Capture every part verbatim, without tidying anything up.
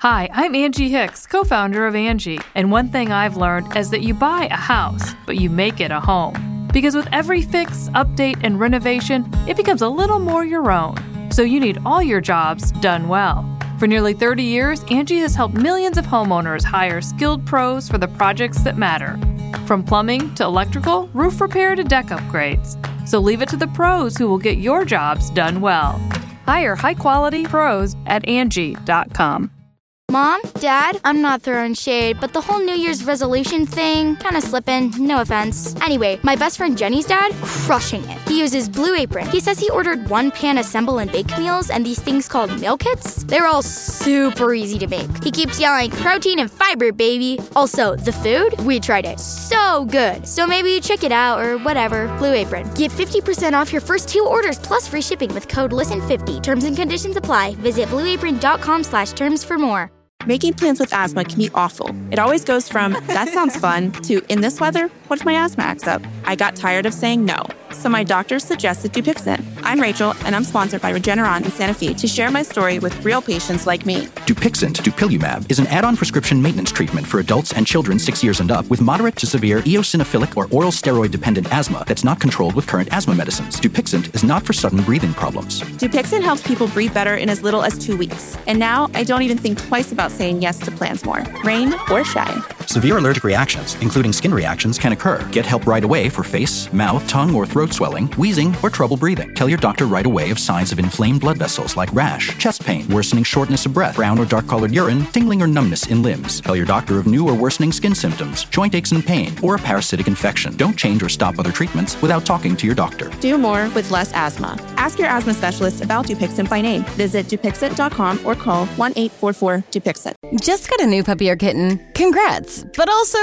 Hi, I'm Angie Hicks, co-founder of Angie, and one thing I've learned is that you buy a house, but you make it a home. Because with every fix, update, and renovation, it becomes a little more your own. So you need all your jobs done well. For nearly thirty years, Angie has helped millions of homeowners hire skilled pros for the projects that matter. From plumbing to electrical, roof repair to deck upgrades. So leave it to the pros who will get your jobs done well. Hire high-quality pros at Angie dot com. Mom, Dad, I'm not throwing shade, but the whole New Year's resolution thing, kind of slipping, no offense. Anyway, my best friend Jenny's dad, crushing it. He uses Blue Apron. He says he ordered one-pan assemble and bake meals and these things called meal kits. They're all super easy to make. He keeps yelling, protein and fiber, baby. Also, the food, we tried it. So good. So maybe check it out or whatever. Blue Apron. Get fifty percent off your first two orders plus free shipping with code listen fifty. Terms and conditions apply. Visit blueapron.com slash terms for more. Making plans with asthma can be awful. It always goes from, that sounds fun, to, in this weather, what if my asthma acts up? I got tired of saying no, so my doctor suggested Dupixent. I'm Rachel, and I'm sponsored by Regeneron in Santa Fe to share my story with real patients like me. Dupixent, dupilumab, is an add-on prescription maintenance treatment for adults and children six years and up with moderate to severe eosinophilic or oral steroid-dependent asthma that's not controlled with current asthma medicines. Dupixent is not for sudden breathing problems. Dupixent helps people breathe better in as little as two weeks. And now, I don't even think twice about saying yes to plans more, rain or shine. Severe allergic reactions, including skin reactions, can occur. Get help right away for face, mouth, tongue, or throat swelling, wheezing, or trouble breathing. Tell your doctor right away of signs of inflamed blood vessels like rash, chest pain, worsening shortness of breath, brown or dark-colored urine, tingling or numbness in limbs. Tell your doctor of new or worsening skin symptoms, joint aches and pain, or a parasitic infection. Don't change or stop other treatments without talking to your doctor. Do more with less asthma. Ask your asthma specialist about Dupixent by name. Visit Dupixent dot com or call one eight four four Dupixent. Just got a new puppy or kitten. Congrats. But also,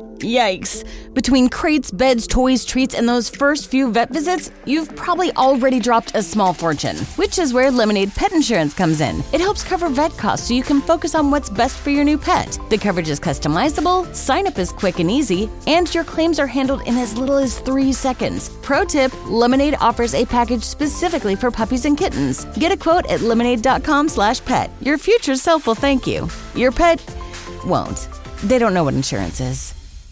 yikes. Between crates, beds, toys, treats, and those first few vet visits, you've probably already dropped a small fortune, which is where Lemonade Pet Insurance comes in. It helps cover vet costs so you can focus on what's best for your new pet. The coverage is customizable, sign-up is quick and easy, and your claims are handled in as little as three seconds. Pro tip, Lemonade offers a package specifically for puppies and kittens. Get a quote at lemonade.com slash pet. Your future self will thank you. Your pet won't. They don't know what insurance is.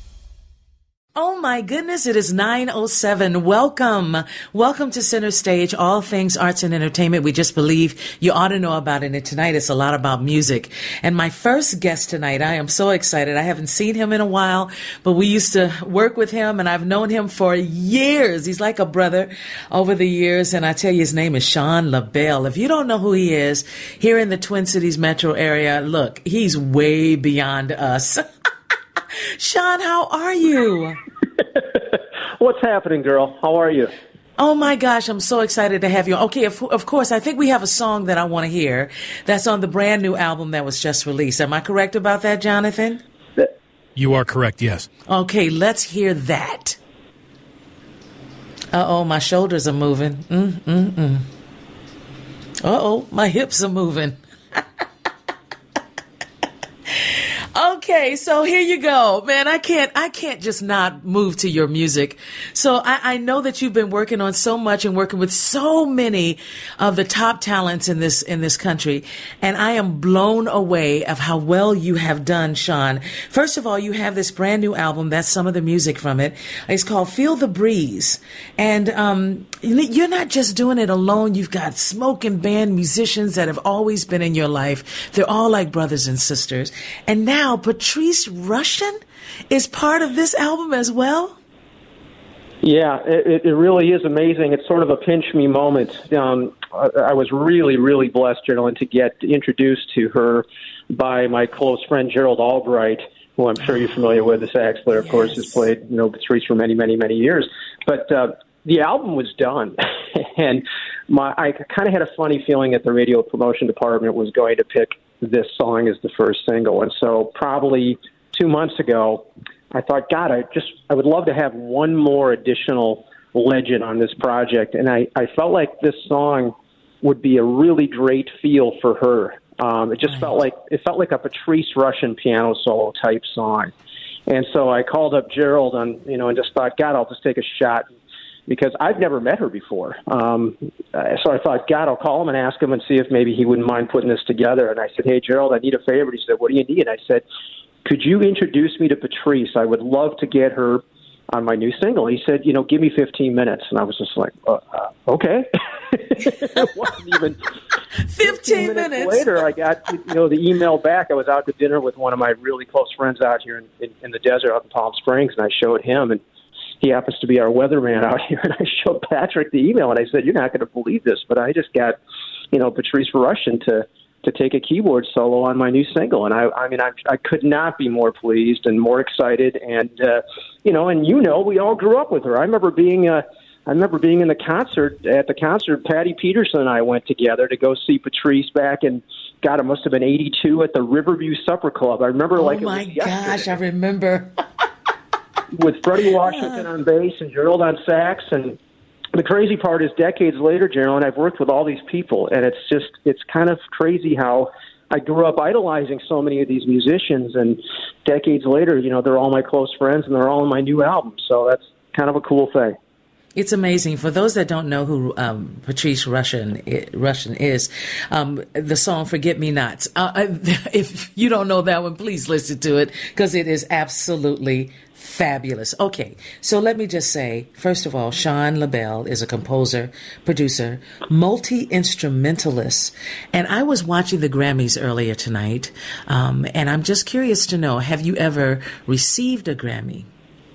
Oh my goodness, it is nine oh seven. Welcome. Welcome to Center Stage, all things arts and entertainment. We just believe you ought to know about it. And tonight it's a lot about music. And my first guest tonight, I am so excited. I haven't seen him in a while, but we used to work with him and I've known him for years. He's like a brother over the years. And I tell you, his name is Sean LaBelle. If you don't know who he is here in the Twin Cities metro area, look, he's way beyond us. Sean, how are you? What's happening, girl? How are you? Oh, my gosh, I'm so excited to have you. Okay, of, of course, I think we have a song that I want to hear that's on the brand new album that was just released. Am I correct about that, Jonathan? You are correct, yes. Okay, let's hear that. Uh-oh, my shoulders are moving. Mm-mm-mm. Uh-oh, my hips are moving. Okay, so here you go, man. I can't, I can't just not move to your music. So I, I know that you've been working on so much and working with so many of the top talents in this, in this country. And I am blown away of how well you have done, Sean. First of all, you have this brand new album. That's some of the music from it. It's called Feel the Breeze. And, um, you're not just doing it alone. You've got smoking band musicians that have always been in your life. They're all like brothers and sisters. And now Now, Patrice Rushen is part of this album as well? Yeah, it, it really is amazing. It's sort of a pinch me moment. Um, I, I was really, really blessed, Geraldine, to get introduced to her by my close friend Gerald Albright, who I'm sure you're familiar with, the sax player, of yes. course, has played you know Patrice for many, many, many years. But uh, the album was done, and my I kind of had a funny feeling that the radio promotion department was going to pick this song as the first single. And so probably two months ago, I thought, God, I just, I would love to have one more additional legend on this project. And I, I felt like this song would be a really great feel for her. Um, it just right. felt like, it felt like a Patrice Rushen piano solo type song. And so I called up Gerald on, you know, and just thought, God, I'll just take a shot because I've never met her before. Um, so I thought, God, I'll call him and ask him and see if maybe he wouldn't mind putting this together. And I said, hey, Gerald, I need a favor. He said, what do you need? I said, could you introduce me to Patrice? I would love to get her on my new single. He said, you know, give me fifteen minutes. And I was just like, uh, uh, okay. It wasn't even fifteen minutes, minutes later, I got, you know, the email back. I was out to dinner with one of my really close friends out here in, in, in the desert out in Palm Springs, and I showed him, and he happens to be our weatherman out here, and I showed Patrick the email, and I said, you're not going to believe this, but I just got, you know, Patrice Rushen to to take a keyboard solo on my new single. And I, I mean, I, I could not be more pleased and more excited. And, uh, you know, and you know, we all grew up with her. I remember being, uh, I remember being in the concert, at the concert, Patty Peterson and I went together to go see Patrice back in, God, it must have been eighty-two at the Riverview Supper Club. I remember oh like it my was gosh, yesterday. I remember. With Freddie Washington on bass and Gerald on sax. And the crazy part is decades later, Gerald, I've worked with all these people, and it's just, it's kind of crazy how I grew up idolizing so many of these musicians, and decades later, you know, they're all my close friends, and they're all in my new album. So that's kind of a cool thing. It's amazing. For those that don't know who um, Patrice Rushen, Rushen is, um, the song Forget Me Nots. Uh, if you don't know that one, please listen to it, because it is absolutely fabulous. Okay, so let me just say, first of all, Sean LaBelle is a composer, producer, multi-instrumentalist. And I was watching the Grammys earlier tonight, um, and I'm just curious to know, have you ever received a Grammy?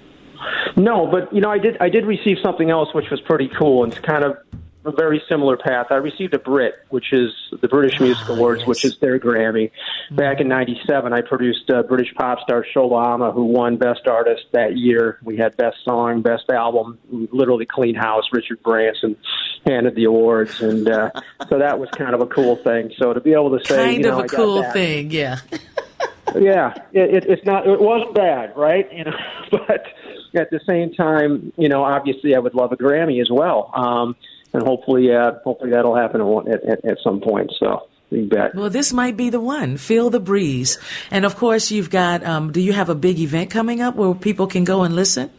No, but, you know, I did I did receive something else which was pretty cool, and it's kind of a very similar path. I received a Brit, which is the British Music oh, Awards, yes. which is their Grammy. Mm-hmm. Back in ninety-seven, I produced uh, British pop star Shola Ama, who won Best Artist that year. We had Best Song, Best Album, literally clean house. Richard Branson handed the awards, and uh, so that was kind of a cool thing. So to be able to say, kind you know, of a I got cool that. thing, yeah. Yeah, it, it, it's not. It wasn't bad, right? You know, but at the same time, you know, obviously, I would love a Grammy as well, um, and hopefully, uh, hopefully that'll happen at, at, at some point. So, you bet. Well, this might be the one. Feel the breeze, and of course, you've got. Um, do you have a big event coming up where people can go and listen?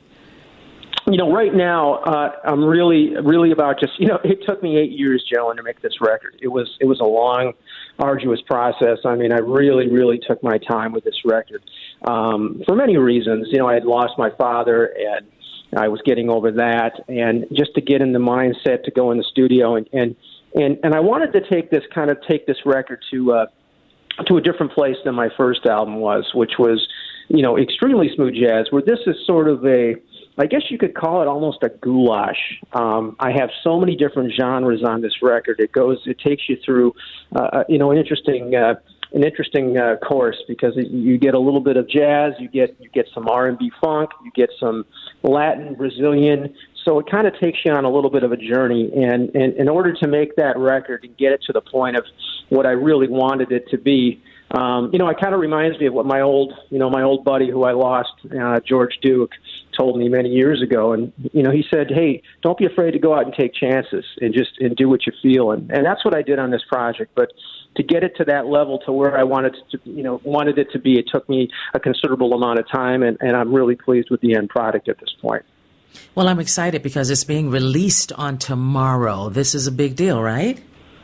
You know, right now, uh, I'm really, really about just, you know, it took me eight years, Jalen, to make this record. It was, it was a long, arduous process. I mean, I really, really took my time with this record um, for many reasons. You know, I had lost my father, and I was getting over that, and just to get in the mindset to go in the studio, and and and, and I wanted to take this kind of take this record to uh, to a different place than my first album was, which was, you know, extremely smooth jazz. Where this is sort of a, I guess you could call it almost a goulash. Um, I have so many different genres on this record. It goes, it takes you through, uh, you know, an interesting, uh, an interesting uh, course, because it, you get a little bit of jazz, you get you get some R and B funk, you get some Latin, Brazilian. So it kind of takes you on a little bit of a journey. And, and in order to make that record and get it to the point of what I really wanted it to be, Um, you know, it kind of reminds me of what my old, you know, my old buddy who I lost, uh, George Duke, told me many years ago. And, you know, he said, hey, don't be afraid to go out and take chances and just and do what you feel. And, and that's what I did on this project. But to get it to that level to where I wanted to, you know, wanted it to be, it took me a considerable amount of time. And, and I'm really pleased with the end product at this point. Well, I'm excited because it's being released on tomorrow. This is a big deal, right?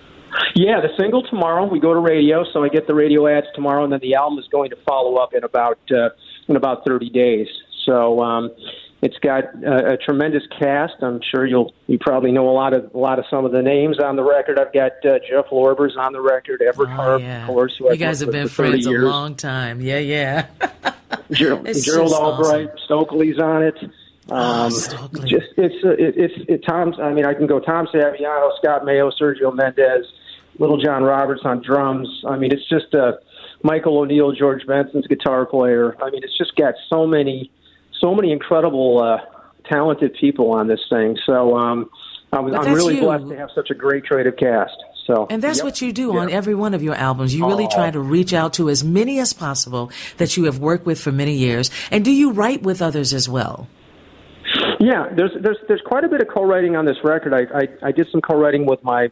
Yeah, the single tomorrow. We go to radio, so I get the radio ads tomorrow, and then the album is going to follow up in about uh, in about thirty days. So um, it's got uh, a tremendous cast. I'm sure you'll you probably know a lot of a lot of some of the names on the record. I've got uh, Jeff Lorber's on the record, Everett oh, Harp, yeah. of course. Who you I've guys have been friends a long time. Yeah, yeah. Gerald, Gerald Albright, awesome. Stokely's on it. Um, oh, just it's uh, it, it's it, Tom's. I mean, I can go Tom Saviano, Scott Mayo, Sergio Mendez, Little John Roberts on drums. I mean, it's just uh, Michael O'Neill, George Benson's guitar player. I mean, it's just got so many, so many incredible, uh, talented people on this thing. So um, I'm, I'm really you. blessed to have such a great creative cast. So, and that's yep. what you do yeah. on every one of your albums. You really oh. try to reach out to as many as possible that you have worked with for many years. And do you write with others as well? Yeah, there's there's there's quite a bit of co-writing on this record. I I, I did some co-writing with my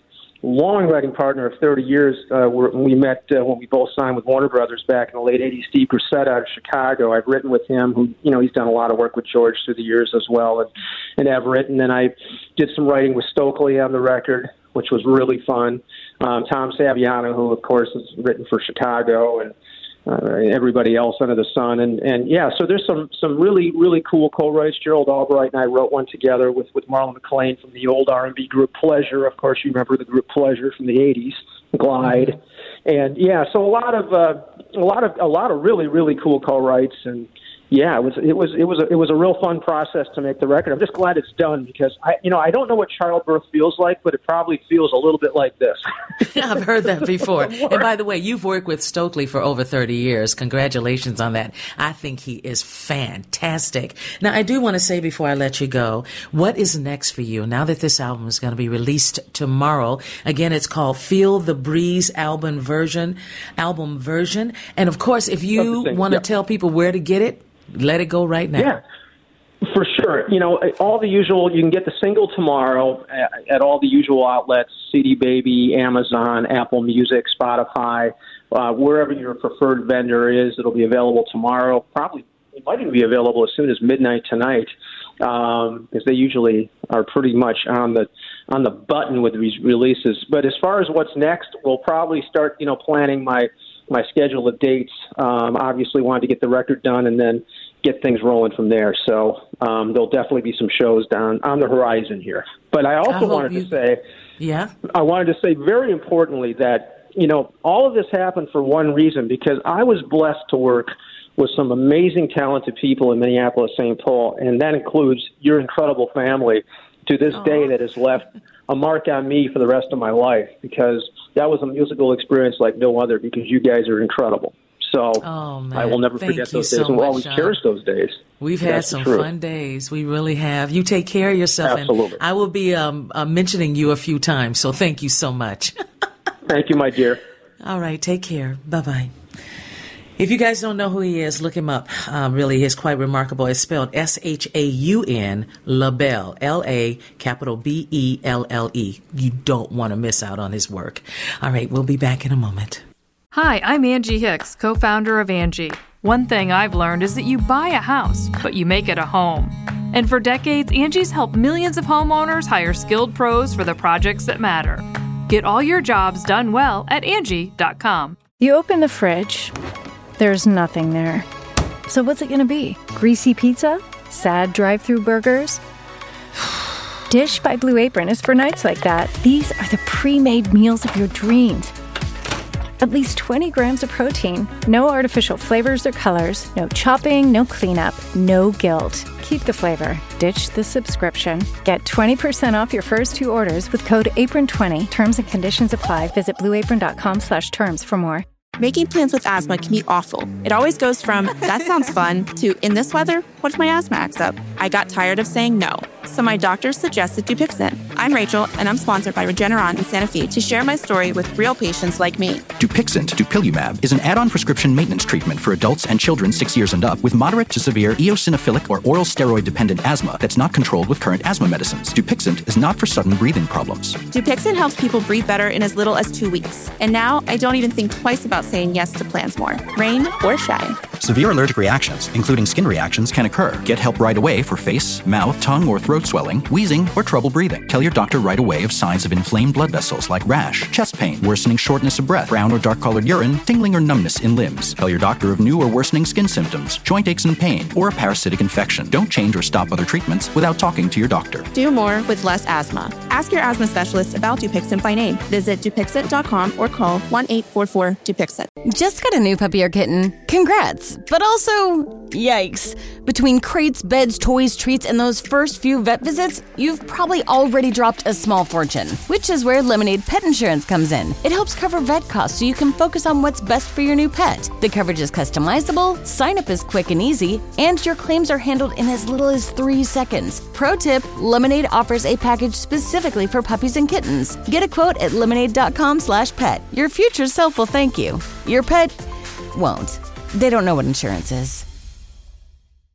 long writing partner of thirty years. Uh, we met uh, when we both signed with Warner Brothers back in the late eighties, Steve Grissett out of Chicago. I've written with him, who, you know, he's done a lot of work with George through the years as well, and, and Everett. And then I did some writing with Stokely on the record, which was really fun. Um, Tom Saviano, who, of course, has written for Chicago, and Uh, everybody else under the sun. And, and yeah, so there's some, some really, really cool co-writes. Gerald Albright and I wrote one together with, with Marlon McClain from the old R and B group Pleasure. Of course, you remember the group Pleasure from the eighties, Glide. And yeah, so a lot of, uh, a lot of, a lot of really, really cool co-writes. And yeah, it was, it was, it was, a, it was a real fun process to make the record. I'm just glad it's done because I, you know, I don't know what childbirth feels like, but it probably feels a little bit like this. I've heard that before. And by the way, you've worked with Stokely for over thirty years. Congratulations on that. I think he is fantastic. Now, I do want to say before I let you go, what is next for you now that this album is going to be released tomorrow? Again, it's called Feel the Breeze album version, album version. And of course, if you want to yep. tell people where to get it, let it go right now. Yeah, for sure. You know, all the usual, you can get the single tomorrow at, at all the usual outlets, C D Baby, Amazon, Apple Music, Spotify, uh, wherever your preferred vendor is. It'll be available tomorrow. Probably, it might even be available as soon as midnight tonight, um, because they usually are pretty much on the on the button with these releases. But as far as what's next, we'll probably start, you know, planning my my schedule of dates. Um, obviously wanted to get the record done and then get things rolling from there. So um, there'll definitely be some shows down on the horizon here. But I also I wanted you... to say, yeah, I wanted to say very importantly that, you know, all of this happened for one reason, because I was blessed to work with some amazing, talented people in Minneapolis, Saint Paul, and that includes your incredible family to this Aww. day that has left a mark on me for the rest of my life, because that was a musical experience like no other, because you guys are incredible. So oh, man. I will never Thank forget you those days. so and we'll much, always Sean. cherish those days. We've had That's some true. fun days. We really have. You take care of yourself. Absolutely. And I will be um, uh, mentioning you a few times. So thank you so much. Thank you, my dear. All right. Take care. Bye-bye. If you guys don't know who he is, look him up. Um, really, he's quite remarkable. It's spelled S H A U N, LaBelle, L A, capital B E L L E. You don't want to miss out on his work. All right, we'll be back in a moment. Hi, I'm Angie Hicks, co-founder of Angie. One thing I've learned is that you buy a house, but you make it a home. And for decades, Angie's helped millions of homeowners hire skilled pros for the projects that matter. Get all your jobs done well at Angie dot com. You open the fridge. There's nothing there. So what's it going to be? Greasy pizza? Sad drive-thru burgers? Dish by Blue Apron is for nights like that. These are the pre-made meals of your dreams. At least twenty grams of protein, no artificial flavors or colors, no chopping, no cleanup, no guilt. Keep the flavor. Ditch the subscription. Get twenty percent off your first two orders with code apron twenty. Terms and conditions apply. Visit blue apron dot com slash terms for more. Making plans with asthma can be awful. It always goes from, that sounds fun, to, in this weather, what if my asthma acts up? I got tired of saying no, so my doctor suggested Dupixent. I'm Rachel, and I'm sponsored by Regeneron in Santa Fe to share my story with real patients like me. Dupixent, dupilumab, is an add-on prescription maintenance treatment for adults and children six years and up with moderate to severe eosinophilic or oral steroid-dependent asthma that's not controlled with current asthma medicines. Dupixent is not for sudden breathing problems. Dupixent helps people breathe better in as little as two weeks. And now I don't even think twice about saying yes to plans more, rain or shine. Severe allergic reactions, including skin reactions, can occur. Get help right away for face, mouth, tongue, or throat swelling, wheezing, or trouble breathing. Tell your doctor right away of signs of inflamed blood vessels like rash, chest pain, worsening shortness of breath, brown or dark-colored urine, tingling or numbness in limbs. Tell your doctor of new or worsening skin symptoms, joint aches and pain, or a parasitic infection. Don't change or stop other treatments without talking to your doctor. Do more with less asthma. Ask your asthma specialist about Dupixent by name. Visit Dupixent dot com or call one eight four four Dupixent. Just got a new puppy or kitten? Congrats! But also, yikes. Between crates, beds, toys, treats, and those first few vet visits, you've probably already dropped a small fortune, which is where Lemonade Pet Insurance comes in. It helps cover vet costs so you can focus on what's best for your new pet. The coverage is customizable, sign-up is quick and easy, and your claims are handled in as little as three seconds. Pro tip, Lemonade offers a package specifically for puppies and kittens. Get a quote at lemonade dot com slash pet. Your future self will thank you. Your pet won't. They don't know what insurance is.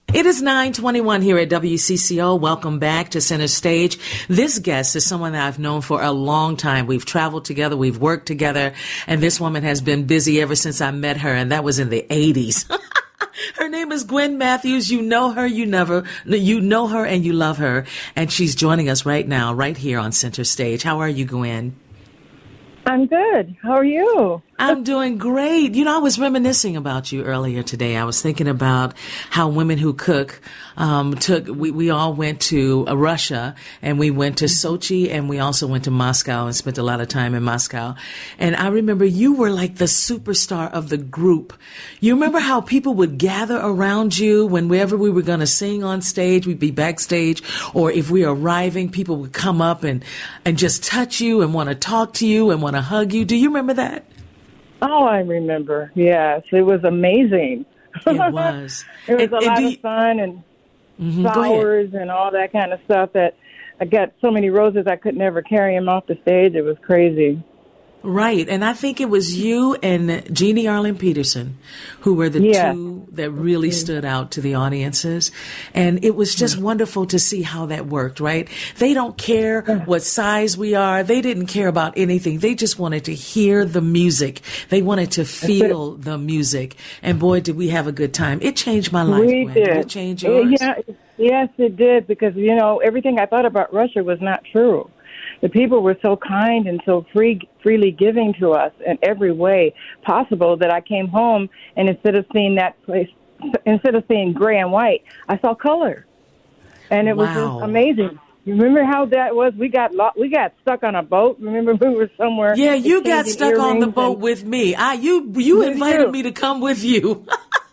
It is nine twenty-one here at W C C O. Welcome back to Center Stage. This guest is someone that I've known for a long time. We've traveled together, we've worked together, and this woman has been busy ever since I met her, and that was in the eighties. Her name is Gwen Matthews. You know her, you never, you know her and you love her, and she's joining us right now, right here on Center Stage. How are you, Gwen? I'm good. How are you? I'm doing great. You know, I was reminiscing about you earlier today. I was thinking about how Women Who Cook um, took, we, we all went to uh, Russia, and we went to Sochi, and we also went to Moscow and spent a lot of time in Moscow. And I remember you were like the superstar of the group. You remember how people would gather around you whenever we were going to sing on stage, we'd be backstage, or if we were arriving, people would come up and, and just touch you and want to talk to you and want to hug you. Do you remember that? Oh, I remember. Yes, it was amazing. It was. It was and, a and lot you, of fun and mm-hmm, flowers and all that kind of stuff that I got so many roses I could never carry them off the stage. It was crazy. Right. And I think it was you and Jeannie Arlen Peterson who were the yeah. two that really stood out to the audiences. And it was just wonderful to see how that worked, right? They don't care what size we are. They didn't care about anything. They just wanted to hear the music. They wanted to feel the music. And boy, did we have a good time. It changed my life. We Gwen. did. Did it change yours? Yeah, yes, it did, because, you know, everything I thought about Russia was not true. The people were so kind and so free, freely giving to us in every way possible that I came home, and instead of seeing that place, instead of seeing gray and white, I saw color, and it wow. was just amazing. You remember how that was? We got lo- we got stuck on a boat. Remember we were somewhere? Yeah, you got stuck on the boat and- with me. I you you invited me to come with you.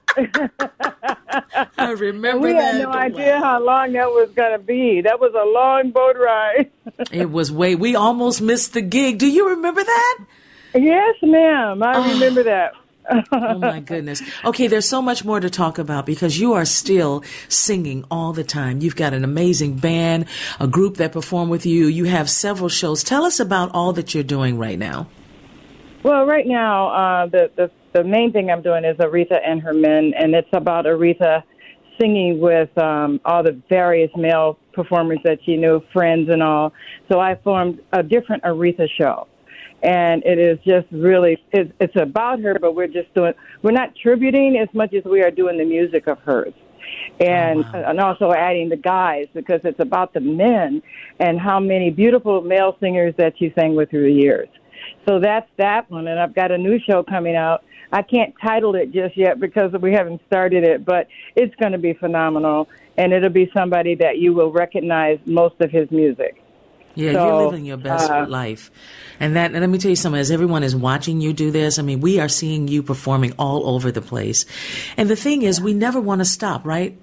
I remember we that. We had no idea how long that was going to be. That was a long boat ride. It was way. We almost missed the gig. Do you remember that? Yes, ma'am. I oh. remember that. Oh, my goodness. Okay, there's so much more to talk about because you are still singing all the time. You've got an amazing band, a group that perform with you. You have several shows. Tell us about all that you're doing right now. Well, right now, uh, the, the the main thing I'm doing is Aretha and Her Men, and it's about Aretha singing with um, all the various male performers that she knew, friends and all. So I formed a different Aretha show, and it is just really, it, it's about her, but we're just doing, we're not tributing as much as we are doing the music of hers. And, oh, wow. and also adding the guys, because it's about the men and how many beautiful male singers that she sang with through the years. So that's that one, and I've got a new show coming out. I can't title it just yet because we haven't started it, but it's going to be phenomenal, and it'll be somebody that you will recognize most of his music. Yeah, so, you're living your best uh, life. And that, and let me tell you something, as everyone is watching you do this, I mean, we are seeing you performing all over the place. And the thing is, we never want to stop, right?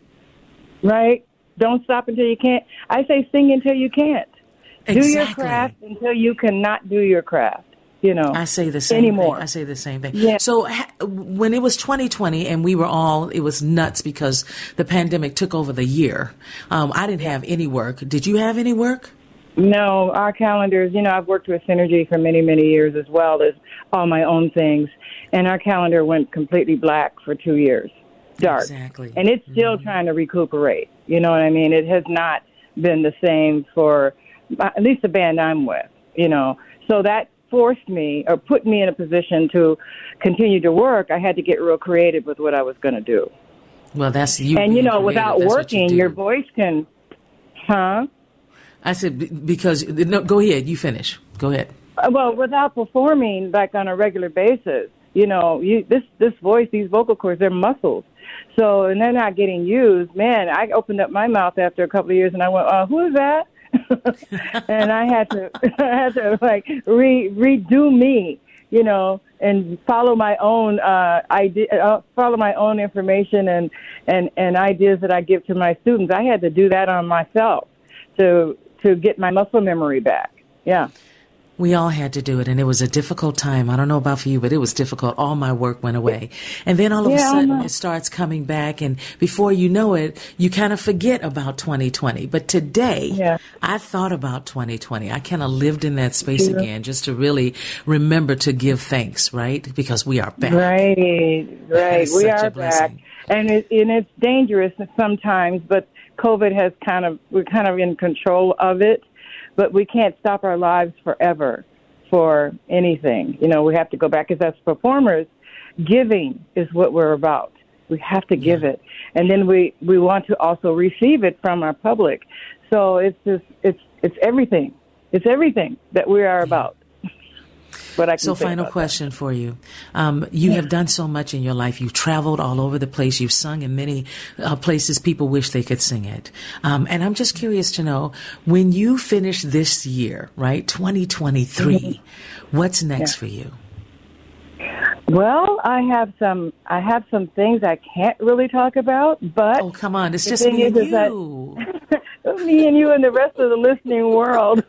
Right. Don't stop until you can't. I say sing until you can't. Exactly. Do your craft until you cannot do your craft. You know, I say the same anymore. thing. I say the same thing. Yeah. So ha- when it was twenty twenty and we were all, it was nuts because the pandemic took over the year. Um, I didn't have any work. Did you have any work? No, our calendars, you know, I've worked with Synergy for many, many years as well as all my own things. And our calendar went completely black for two years. Dark. Exactly. And it's still mm-hmm. trying to recuperate. You know what I mean? It has not been the same for at least the band I'm with, you know. So that forced me or put me in a position to continue to work. I had to get real creative with what I was going to do. Well, that's you. And, you know, creative. without That's working, you your voice can, huh? I said, because, no, go ahead. You finish. Go ahead. Uh, well, without performing like on a regular basis, you know, you, this, this voice, these vocal cords, they're muscles. So, and they're not getting used. Man, I opened up my mouth after a couple of years and I went, uh, who is that? And I had to, I had to like re, redo me, you know, and follow my own uh, idea, uh, follow my own information and, and, and ideas that I give to my students. I had to do that on myself to to get my muscle memory back. Yeah. We all had to do it, and it was a difficult time. I don't know about for you, but it was difficult. All my work went away. And then all of yeah, a sudden, it starts coming back, and before you know it, you kind of forget about twenty twenty. But today, yeah. I thought about twenty twenty. I kind of lived in that space yeah. again, just to really remember to give thanks, right? Because we are back. Right, right. We are back. and it, and it's dangerous sometimes. But COVID has kind of we're kind of in control of it, but we can't stop our lives forever for anything. You know, we have to go back because as performers, giving is what we're about. We have to give yeah. it, and then we, we want to also receive it from our public. So it's just it's it's everything. It's everything that we are yeah. about. What I can so final question that. for you. Um, you yeah. have done so much in your life. You've traveled all over the place. You've sung in many uh, places people wish they could sing it. Um, and I'm just curious to know, when you finish this year, right, twenty twenty-three, mm-hmm. what's next yeah. for you? Well, I have some. I have some things I can't really talk about, but oh, come on, it's just me and you. That, me and you and the rest of the listening world.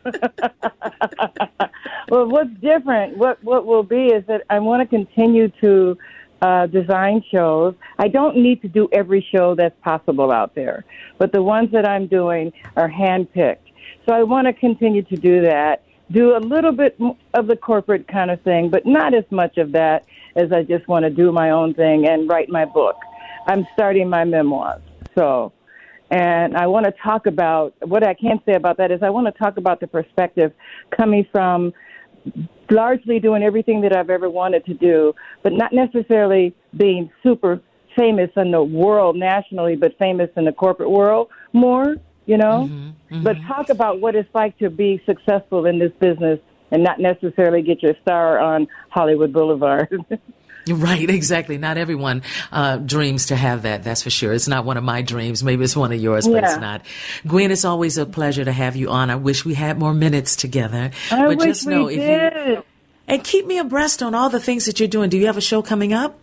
Well, what's different? What what will be is that I want to continue to uh, design shows. I don't need to do every show that's possible out there, but the ones that I'm doing are handpicked. So I want to continue to do that. Do a little bit of the corporate kind of thing, but not as much of that as I just want to do my own thing and write my book. I'm starting my memoirs. So, and I want to talk about, what I can say about that is I want to talk about the perspective coming from largely doing everything that I've ever wanted to do, but not necessarily being super famous in the world nationally, but famous in the corporate world more, you know? Mm-hmm, mm-hmm. But talk about what it's like to be successful in this business and not necessarily get your star on Hollywood Boulevard. Right, exactly. Not everyone uh, dreams to have that, that's for sure. It's not one of my dreams. Maybe it's one of yours, but yeah. it's not. Gwen, it's always a pleasure to have you on. I wish we had more minutes together. I but wish just know we if did. You, and keep me abreast on all the things that you're doing. Do you have a show coming up?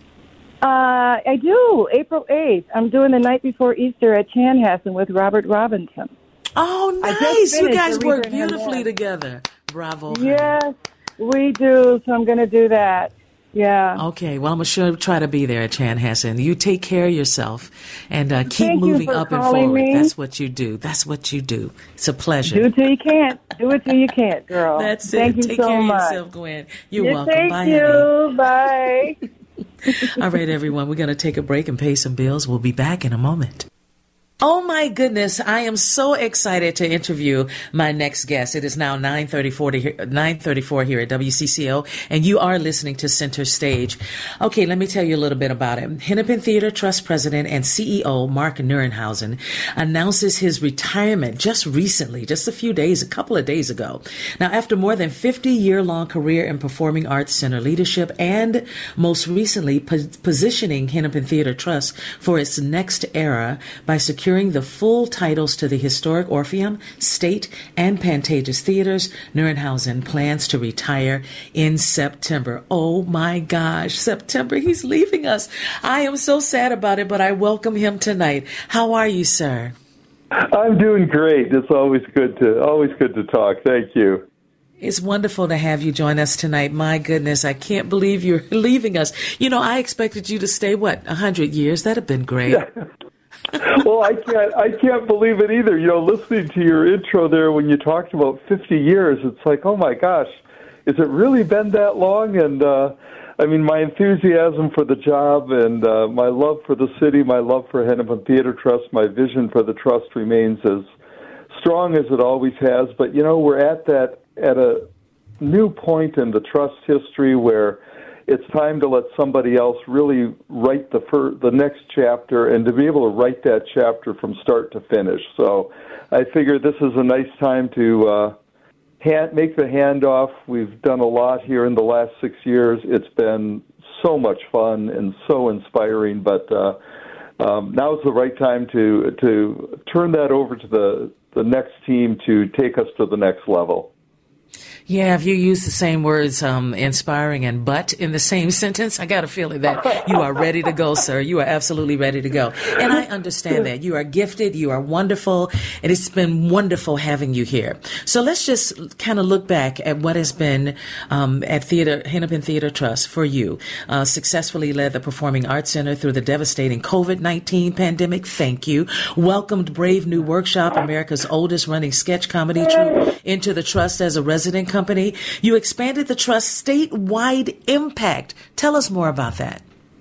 Uh, I do. April eighth. I'm doing the night before Easter at Chanhassen with Robert Robinson. Oh, nice. You guys work beautifully together. Bravo. Yes, we do. So I'm going to do that. Yeah. Okay. Well, I'm sure try to be there at Chanhassen. You take care of yourself and uh, keep Thank moving up and forward. Me. That's what you do. That's what you do. It's a pleasure. Do it till you can't. Do it till you can't, girl. That's Thank it. you Take so care much. of yourself, Gwen. You're yeah, welcome. Thank Bye, you. honey. Bye. All right, everyone. We're going to take a break and pay some bills. We'll be back in a moment. Oh, my goodness. I am so excited to interview my next guest. It is now nine thirty-four here at W C C O, and you are listening to Center Stage. Okay, let me tell you a little bit about him. Hennepin Theater Trust President and C E O Mark Nierenhausen announces his retirement just recently, just a few days, a couple of days ago. Now, after more than fifty-year-long career in performing arts center leadership and most recently po- positioning Hennepin Theater Trust for its next era by securing the full titles to the historic Orpheum, State, and Pantages theaters, Nierenhausen plans to retire in September. Oh my gosh, September, he's leaving us. I am so sad about it, but I welcome him tonight. How are you, sir? I'm doing great. It's always good to always good to talk. Thank you. It's wonderful to have you join us tonight. My goodness, I can't believe you're leaving us. You know, I expected you to stay, what, one hundred years? That'd have been great. Yeah. Well, I can't I can't believe it either. You know, listening to your intro there when you talked about fifty years, it's like, oh my gosh, has it really been that long? And uh, I mean, my enthusiasm for the job and uh, my love for the city, my love for Hennepin Theater Trust, my vision for the trust remains as strong as it always has. But you know, we're at that at a new point in the trust history where it's time to let somebody else really write the fir- the next chapter and to be able to write that chapter from start to finish. So I figure this is a nice time to uh, hand, make the handoff. We've done a lot here in the last six years. It's been so much fun and so inspiring, but uh, um, now is the right time to to turn that over to the, the next team to take us to the next level. Yeah, if you use the same words, um, inspiring and but in the same sentence, I got a feeling that you are ready to go, sir. You are absolutely ready to go. And I understand that. You are gifted. You are wonderful. And it's been wonderful having you here. So let's just kind of look back at what has been um, at Theater Hennepin Theater Trust for you. Uh, successfully led the Performing Arts Center through the devastating COVID nineteen pandemic. Thank you. Welcomed Brave New Workshop, America's oldest running sketch comedy troupe, into the Trust as a resident company. Company. You expanded the Trust's statewide impact. Tell us more about that.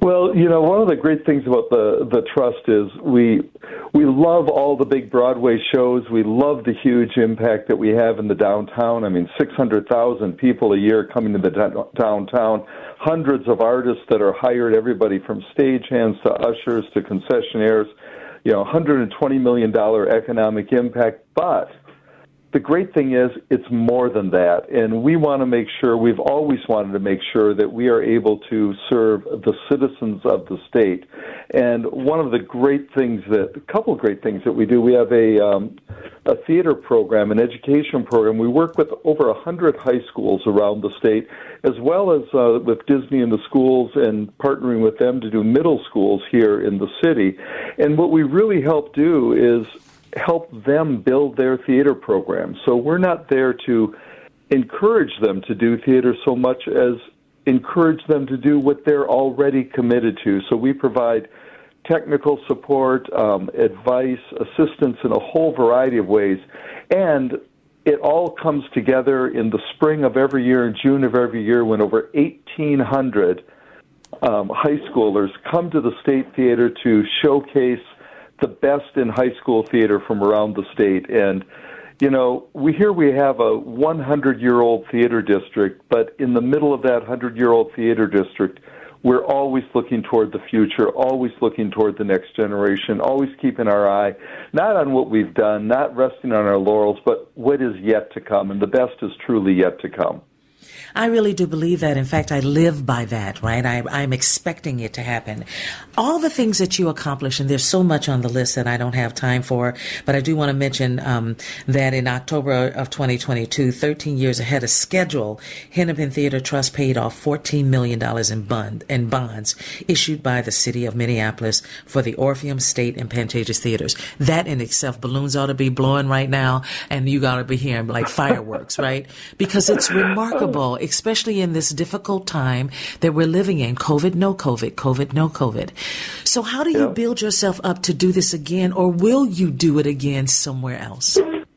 Well, you know, one of the great things about the the Trust is we we love all the big Broadway shows. We love the huge impact that we have in the downtown. I mean, six hundred thousand people a year coming to the da- downtown, hundreds of artists that are hired, everybody from stagehands to ushers to concessionaires, you know, one hundred twenty million dollars economic impact. But the great thing is it's more than that, and we want to make sure, we've always wanted to make sure that we are able to serve the citizens of the state. And one of the great things that, a couple of great things that we do, we have a, um, a theater program, an education program. We work with over one hundred high schools around the state, as well as uh, with Disney in the schools and partnering with them to do middle schools here in the city. And what we really help do is help them build their theater program. So we're not there to encourage them to do theater so much as encourage them to do what they're already committed to. So we provide technical support, um, advice, assistance in a whole variety of ways. And it all comes together in the spring of every year, in June of every year, when over eighteen hundred um, high schoolers come to the State Theater to showcase the best in high school theater from around the state. And, you know, we here we have a hundred-year-old theater district, but in the middle of that hundred-year-old theater district, we're always looking toward the future, always looking toward the next generation, always keeping our eye, not on what we've done, not resting on our laurels, but what is yet to come, and the best is truly yet to come. I really do believe that. In fact, I live by that, right? I, I'm expecting it to happen. All the things that you accomplish, and there's so much on the list that I don't have time for, but I do want to mention um, that in October of twenty twenty-two, thirteen years ahead of schedule, Hennepin Theater Trust paid off fourteen million dollars in, bond, in bonds issued by the city of Minneapolis for the Orpheum, State, and Pantages Theaters. That in itself, balloons ought to be blowing right now, and you got to be hearing like fireworks, right? Because it's remarkable, especially in this difficult time that we're living in. COVID, no COVID, COVID, no COVID. So how do you yeah. build yourself up to do this again, or will you do it again somewhere else?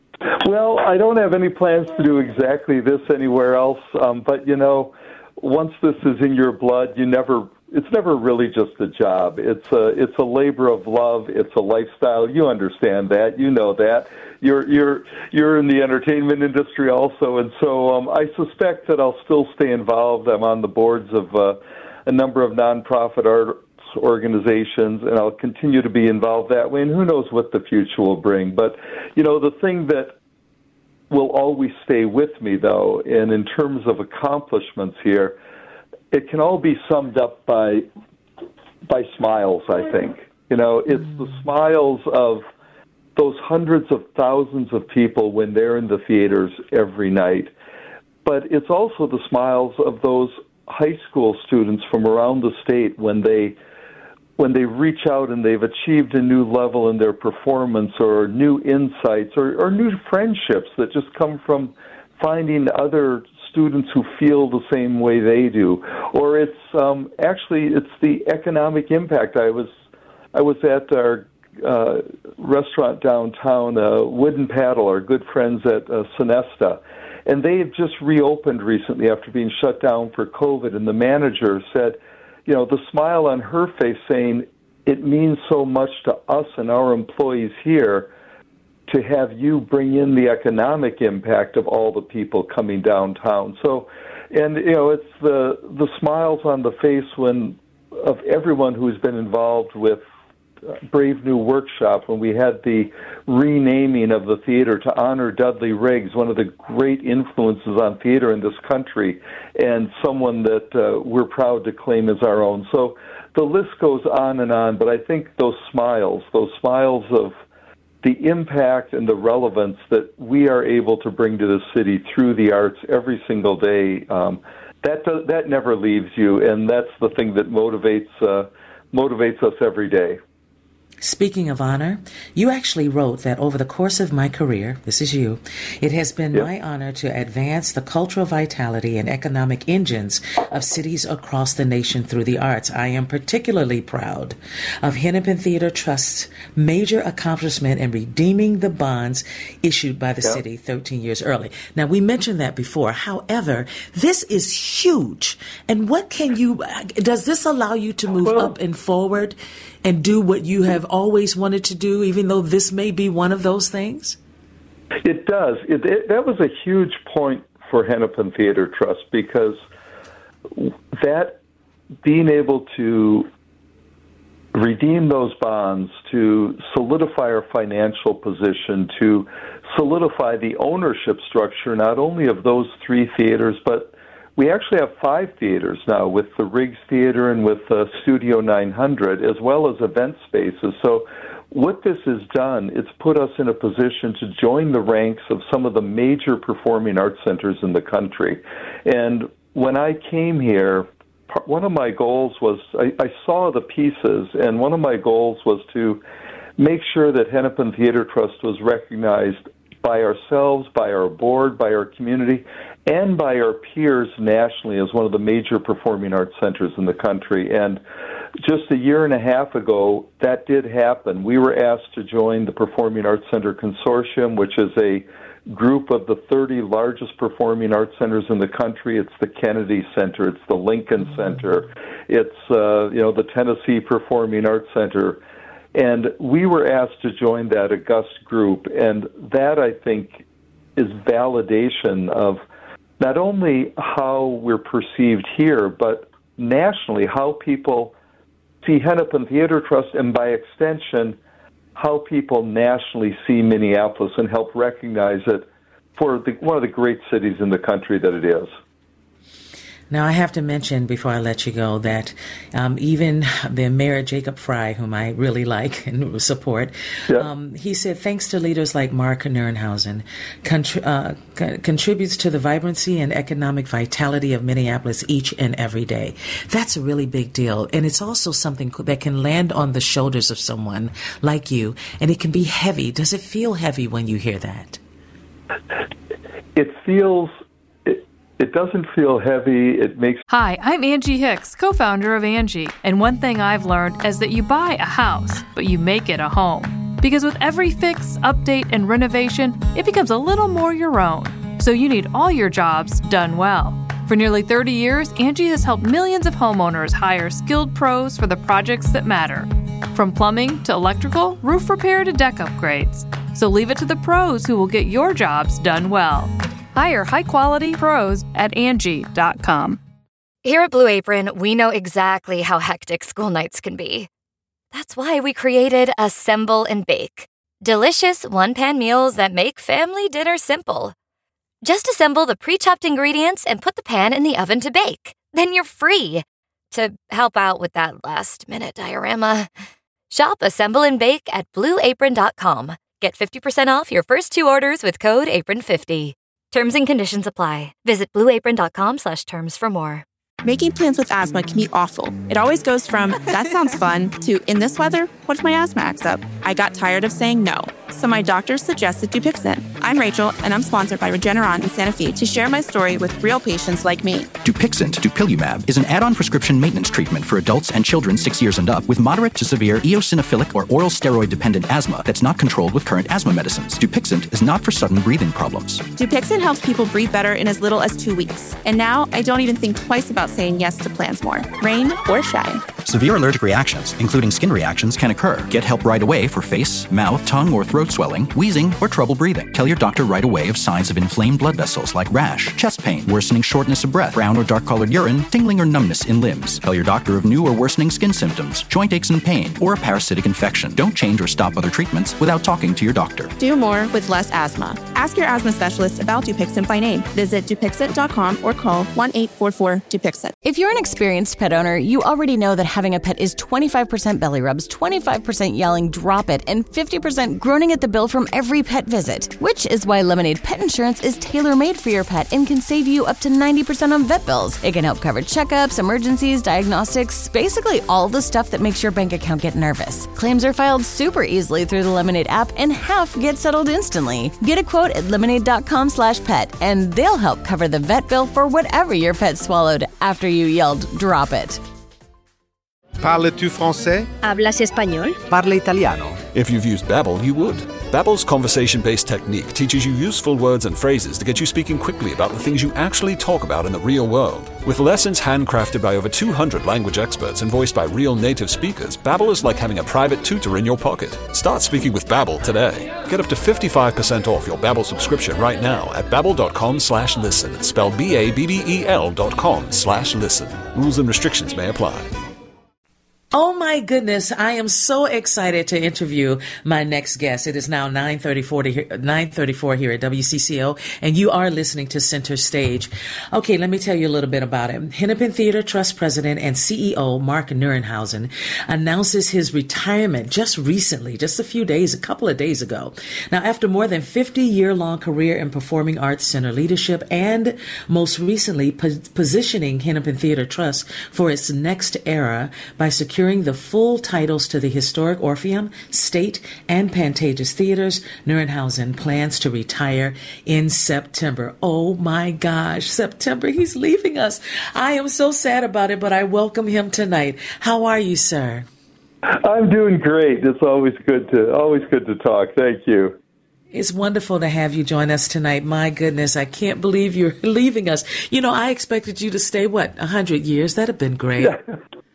Well, I don't have any plans to do exactly this anywhere else, um, but, you know, once this is in your blood, you never, it's never really just a job. It's a, it's a labor of love. It's a lifestyle. You understand that. You know that. You're you're you're in the entertainment industry also, and so um, I suspect that I'll still stay involved. I'm on the boards of uh, a number of nonprofit arts organizations, and I'll continue to be involved that way. And who knows what the future will bring? But you know, the thing that will always stay with me, though, and in terms of accomplishments here, it can all be summed up by by smiles. I think you know, it's the smiles of those hundreds of thousands of people when they're in the theaters every night. But it's also the smiles of those high school students from around the state when they when they reach out and they've achieved a new level in their performance, or new insights, or, or new friendships that just come from finding other students who feel the same way they do. Or it's um, actually it's the economic impact. I was I was at our Uh, restaurant downtown, uh, Wooden Paddle, our good friends at uh, Sonesta, and they have just reopened recently after being shut down for COVID, and the manager said, you know, the smile on her face saying, it means so much to us and our employees here to have you bring in the economic impact of all the people coming downtown. So, and, you know, it's the, the smiles on the face when of everyone who's been involved with Brave New Workshop, when we had the renaming of the theater to honor Dudley Riggs, one of the great influences on theater in this country, and someone that uh, we're proud to claim as our own. So the list goes on and on, but I think those smiles, those smiles of the impact and the relevance that we are able to bring to the city through the arts every single day, um, that does, that never leaves you, and that's the thing that motivates uh, motivates us every day. Speaking of honor, you actually wrote that over the course of my career, this is you, it has been yep. my honor to advance the cultural vitality and economic engines of cities across the nation through the arts. I am particularly proud of Hennepin Theater Trust's major accomplishment in redeeming the bonds issued by the yep. city thirteen years early. Now, we mentioned that before. However, this is huge. And what can you, does this allow you to move well, up and forward and do what you have always wanted to do, even though this may be one of those things? It does. It, it, that was a huge point for Hennepin Theater Trust, because that being able to redeem those bonds, to solidify our financial position, to solidify the ownership structure, not only of those three theaters, but we actually have five theaters now, with the Riggs Theater and with uh, Studio nine hundred, as well as event spaces. So what this has done, it's put us in a position to join the ranks of some of the major performing arts centers in the country. And when I came here, one of my goals was, I, I saw the pieces, and one of my goals was to make sure that Hennepin Theater Trust was recognized by ourselves, by our board, by our community, and by our peers nationally as one of the major performing arts centers in the country. And just a year and a half ago, that did happen. We were asked to join the Performing Arts Center Consortium, which is a group of the thirty largest performing arts centers in the country. It's the Kennedy Center, it's the Lincoln Center, it's uh, you know the Tennessee Performing Arts Center. And we were asked to join that august group, and that, I think, is validation of not only how we're perceived here, but nationally, how people see Hennepin Theater Trust, and by extension, how people nationally see Minneapolis and help recognize it for the, one of the great cities in the country that it is. Now, I have to mention before I let you go that um, even the Mayor Jacob Frey, whom I really like and support, yeah. um, he said, thanks to leaders like Mark Nierenhausen, contri- uh, co- contributes to the vibrancy and economic vitality of Minneapolis each and every day. That's a really big deal. And it's also something that can land on the shoulders of someone like you, and it can be heavy. Does it feel heavy when you hear that? It feels... It doesn't feel heavy. It makes... Hi, I'm Angie Hicks, co-founder of Angie. And one thing I've learned is that you buy a house, but you make it a home. Because with every fix, update, and renovation, it becomes a little more your own. So you need all your jobs done well. For nearly thirty years, Angie has helped millions of homeowners hire skilled pros for the projects that matter. From plumbing to electrical, roof repair to deck upgrades. So leave it to the pros who will get your jobs done well. Hire high-quality pros at Angie dot com. Here at Blue Apron, we know exactly how hectic school nights can be. That's why we created Assemble and Bake. Delicious one-pan meals that make family dinner simple. Just assemble the pre-chopped ingredients and put the pan in the oven to bake. Then you're free to help out with that last-minute diorama. Shop Assemble and Bake at blue apron dot com. Get fifty percent off your first two orders with code apron fifty. Terms and conditions apply. Visit blue apron dot com slash terms for more. Making plans with asthma can be awful. It always goes from, that sounds fun, to, in this weather, what if my asthma acts up? I got tired of saying no, so my doctor suggested Dupixent. I'm Rachel, and I'm sponsored by Regeneron in Santa Fe to share my story with real patients like me. Dupixent, dupilumab, is an add-on prescription maintenance treatment for adults and children six years and up with moderate to severe eosinophilic or oral steroid-dependent asthma that's not controlled with current asthma medicines. Dupixent is not for sudden breathing problems. Dupixent helps people breathe better in as little as two weeks. And now I don't even think twice about saying yes to plans more, rain or shine. Severe allergic reactions, including skin reactions, can occur. Get help right away for face, mouth, tongue, or throat swelling, wheezing, or trouble breathing. Tell your doctor right away of signs of inflamed blood vessels like rash, chest pain, worsening shortness of breath, brown or dark-colored urine, tingling or numbness in limbs. Tell your doctor of new or worsening skin symptoms, joint aches and pain, or a parasitic infection. Don't change or stop other treatments without talking to your doctor. Do more with less asthma. Ask your asthma specialist about Dupixent by name. Visit Dupixent dot com or call one eight four four Dupixent. If you're an experienced pet owner, you already know that having a pet is twenty-five percent belly rubs, twenty-five percent yelling, drop it, and fifty percent groaning at the bill from every pet visit, which which is why Lemonade Pet Insurance is tailor-made for your pet and can save you up to ninety percent on vet bills. It can help cover checkups, emergencies, diagnostics, basically all the stuff that makes your bank account get nervous. Claims are filed super easily through the Lemonade app, and half get settled instantly. Get a quote at lemonade.com slash pet, and they'll help cover the vet bill for whatever your pet swallowed after you yelled, "Drop it." Parles-tu français? ¿Hablas español? Parla italiano. If you've used Babbel, you would. Babbel's conversation-based technique teaches you useful words and phrases to get you speaking quickly about the things you actually talk about in the real world. With lessons handcrafted by over two hundred language experts and voiced by real native speakers, Babbel is like having a private tutor in your pocket. Start speaking with Babbel today. Get up to fifty-five percent off your Babbel subscription right now at babbel.com slash listen. Spelled B A B B E L dot com slash listen. Rules and restrictions may apply. Oh my goodness, I am so excited to interview my next guest. It is now nine thirty-four here at W C C O, and you are listening to Center Stage. Okay, let me tell you a little bit about him. Hennepin Theater Trust President and C E O Mark Nierenhausen announces his retirement just recently, just a few days, a couple of days ago. Now, after more than fifty-year-long career in performing arts center leadership and most recently po- positioning Hennepin Theater Trust for its next era by securing the full titles to the historic Orpheum, State, and Pantages theaters, Nierenhausen plans to retire in September. Oh my gosh, September, he's leaving us. I am so sad about it, but I welcome him tonight. How are you, sir? I'm doing great. It's always good to always good to talk. Thank you. It's wonderful to have you join us tonight. My goodness, I can't believe you're leaving us. You know, I expected you to stay, what, one hundred years? That'd have been great. Yeah.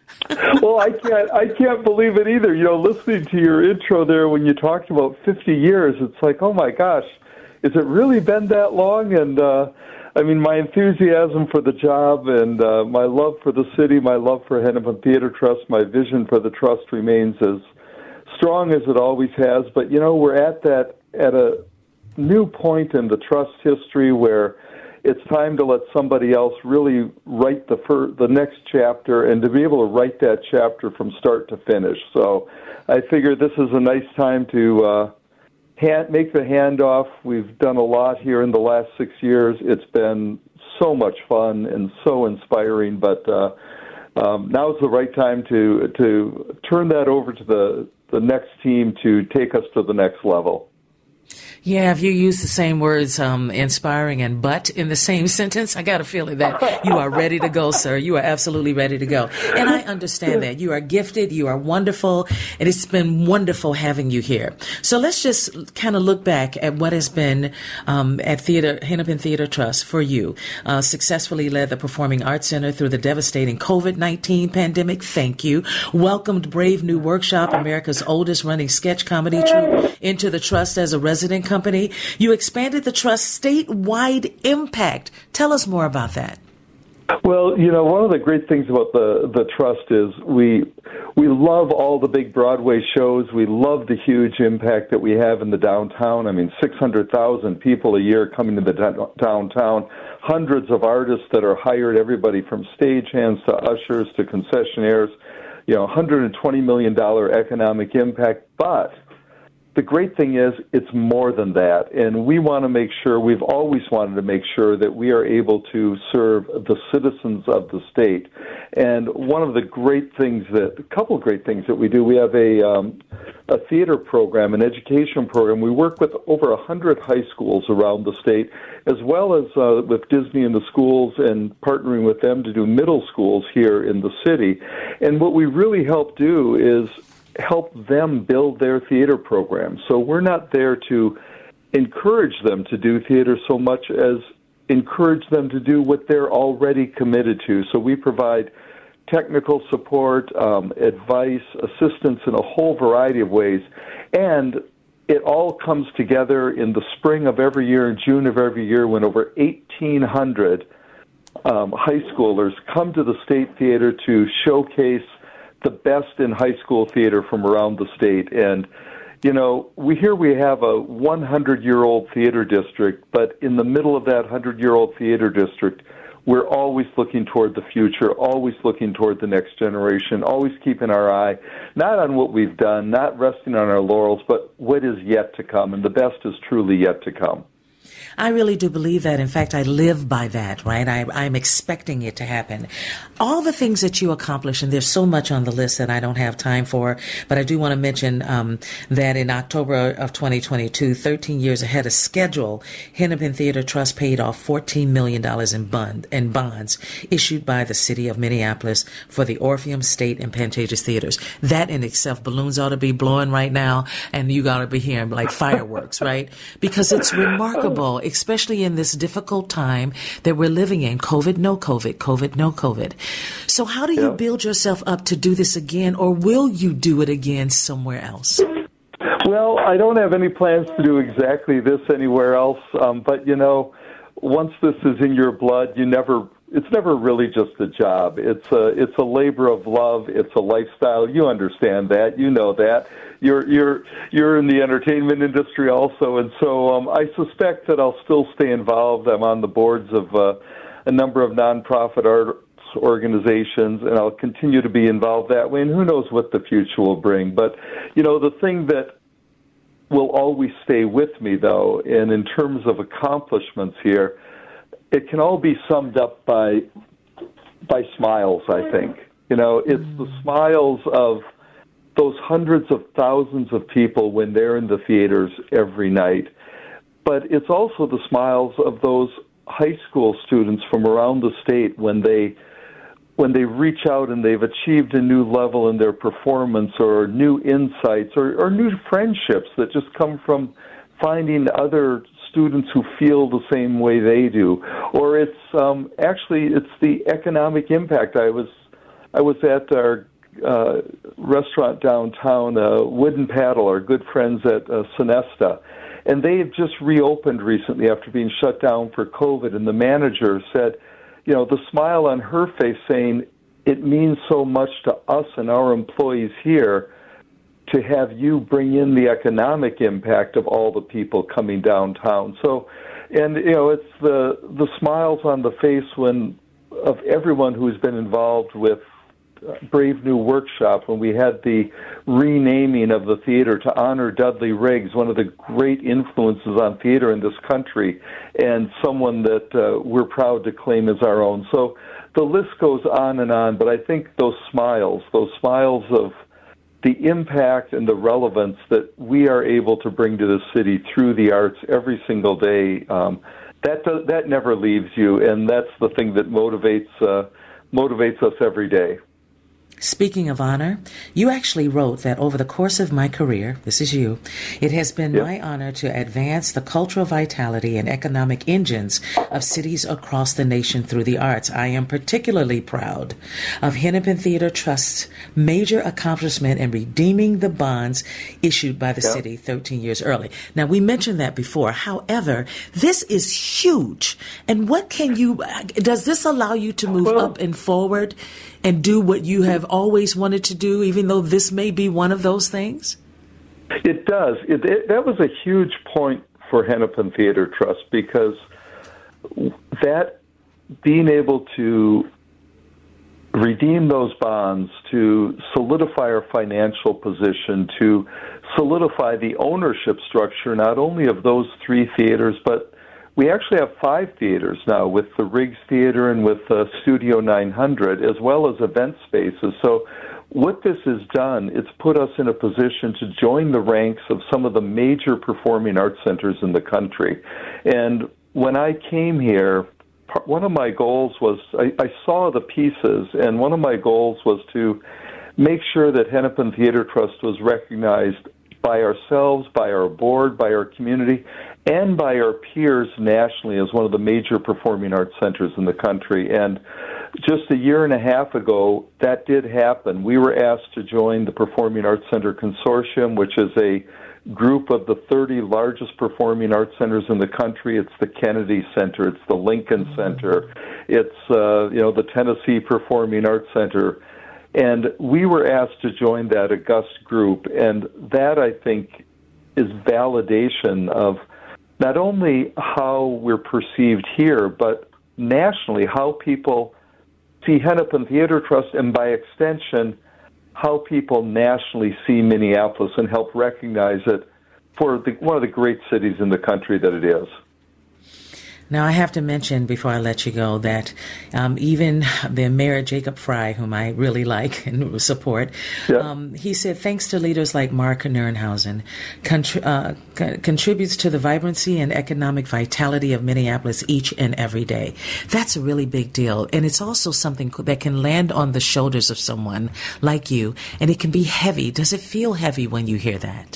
Well, I can't. I can't believe it either. You know, listening to your intro there when you talked about fifty years, it's like, oh my gosh, is it really been that long? And uh, I mean, my enthusiasm for the job and uh, my love for the city, my love for Hennepin Theater Trust, my vision for the trust remains as strong as it always has. But you know, we're at that at a new point in the trust history where it's time to let somebody else really write the fir- the next chapter, and to be able to write that chapter from start to finish. So I figure this is a nice time to uh, hand- make the handoff. We've done a lot here in the last six years. It's been so much fun and so inspiring, but uh, um, now's the right time to to turn that over to the, the next team to take us to the next level. Yeah, if you use the same words, um, inspiring and but in the same sentence, I got a feeling that you are ready to go, sir. You are absolutely ready to go. And I understand that. You are gifted, you are wonderful, and it's been wonderful having you here. So let's just kind of look back at what has been um, at Theater Hennepin Theater Trust for you. Uh, successfully led the Performing Arts Center through the devastating COVID nineteen pandemic. Thank you. Welcomed Brave New Workshop, America's oldest running sketch comedy troupe, into the trust as a resident company. You expanded the trust's statewide impact. Tell us more about that. Well, you know, one of the great things about the, the trust is we we love all the big Broadway shows. We love the huge impact that we have in the downtown. I mean, six hundred thousand people a year coming to the downtown, hundreds of artists that are hired, everybody from stagehands to ushers to concessionaires, you know, one hundred twenty million dollars economic impact. But the great thing is it's more than that, and we want to make sure, we've always wanted to make sure that we are able to serve the citizens of the state. And one of the great things that, a couple of great things that we do, we have a um, a theater program, an education program. We work with over one hundred high schools around the state, as well as uh, with Disney in the schools and partnering with them to do middle schools here in the city. And what we really help do is help them build their theater program. So we're not there to encourage them to do theater so much as encourage them to do what they're already committed to. So we provide technical support, um, advice, assistance in a whole variety of ways. And it all comes together in the spring of every year, in June of every year, when over eighteen hundred um, high schoolers come to the State Theater to showcase the best in high school theater from around the state. And, you know, we hear we have a one hundred-year-old theater district, but in the middle of that one hundred-year-old theater district, we're always looking toward the future, always looking toward the next generation, always keeping our eye not on what we've done, not resting on our laurels, but what is yet to come, and the best is truly yet to come. I really do believe that. In fact, I live by that, right? I, I'm expecting it to happen. All the things that you accomplish, and there's so much on the list that I don't have time for, but I do want to mention um, that in October of twenty twenty-two, thirteen years ahead of schedule, Hennepin Theater Trust paid off fourteen million dollars in, bond, in bonds issued by the city of Minneapolis for the Orpheum, State, and Pantages Theaters. That in itself, balloons ought to be blowing right now, and you got to be hearing like fireworks, right? Because it's remarkable, especially in this difficult time that we're living in. COVID, no COVID, COVID, no COVID. So how do you yeah. build yourself up to do this again, or will you do it again somewhere else? Well, I don't have any plans to do exactly this anywhere else. Um, but, you know, once this is in your blood, you never, it's never really just a job. It's a, it's a labor of love. It's a lifestyle. You understand that. You know that. You're you're you're in the entertainment industry also, and so um, I suspect that I'll still stay involved. I'm on the boards of uh, a number of nonprofit arts organizations, and I'll continue to be involved that way. And who knows what the future will bring? But you know, the thing that will always stay with me, though, and in terms of accomplishments here, it can all be summed up by by smiles. I think you know, it's the smiles of those hundreds of thousands of people when they're in the theaters every night. But it's also the smiles of those high school students from around the state when they when they reach out and they've achieved a new level in their performance, or new insights, or, or new friendships that just come from finding other students who feel the same way they do. Or it's um, actually it's the economic impact. I was I was at our Uh, restaurant downtown, uh, Wooden Paddle, our good friends at uh, Sonesta, and they have just reopened recently after being shut down for COVID, and the manager said, you know, the smile on her face saying, it means so much to us and our employees here to have you bring in the economic impact of all the people coming downtown. So, and, you know, it's the, the smiles on the face when of everyone who's been involved with Brave New Workshop, when we had the renaming of the theater to honor Dudley Riggs, one of the great influences on theater in this country, and someone that uh, we're proud to claim as our own. So the list goes on and on, but I think those smiles, those smiles of the impact and the relevance that we are able to bring to the city through the arts every single day, um, that does, that never leaves you, and that's the thing that motivates uh, motivates us every day. Speaking of honor, you actually wrote that over the course of my career, this is you, it has been yep. my honor to advance the cultural vitality and economic engines of cities across the nation through the arts. I am particularly proud of Hennepin Theater Trust's major accomplishment in redeeming the bonds issued by the yep. city thirteen years early. Now, we mentioned that before. However, this is huge. And what can you, does this allow you to move well, up and forward and do what you have always wanted to do, even though this may be one of those things? It does. It, it, that was a huge point for Hennepin Theater Trust, because that being able to redeem those bonds, to solidify our financial position, to solidify the ownership structure not only of those three theaters, but we actually have five theaters now, with the Riggs Theater and with uh, Studio nine hundred, as well as event spaces. So what this has done, it's put us in a position to join the ranks of some of the major performing arts centers in the country. And when I came here, one of my goals was, I, I saw the pieces, and one of my goals was to make sure that Hennepin Theater Trust was recognized by ourselves, by our board, by our community, and by our peers nationally as one of the major performing arts centers in the country. And just a year and a half ago, that did happen. We were asked to join the Performing Arts Center Consortium, which is a group of the thirty largest performing arts centers in the country. It's the Kennedy Center, it's the Lincoln Center, it's uh, you know the Tennessee Performing Arts Center. And we were asked to join that august group, and that, I think, is validation of not only how we're perceived here, but nationally how people see Hennepin Theater Trust, and by extension, how people nationally see Minneapolis and help recognize it for the, one of the great cities in the country that it is. Now, I have to mention before I let you go that um, even the Mayor Jacob Frey, whom I really like and support, yeah. um, he said, thanks to leaders like Mark Nierenhausen, contri- uh, co- contributes to the vibrancy and economic vitality of Minneapolis each and every day. That's a really big deal. And it's also something that can land on the shoulders of someone like you, and it can be heavy. Does it feel heavy when you hear that?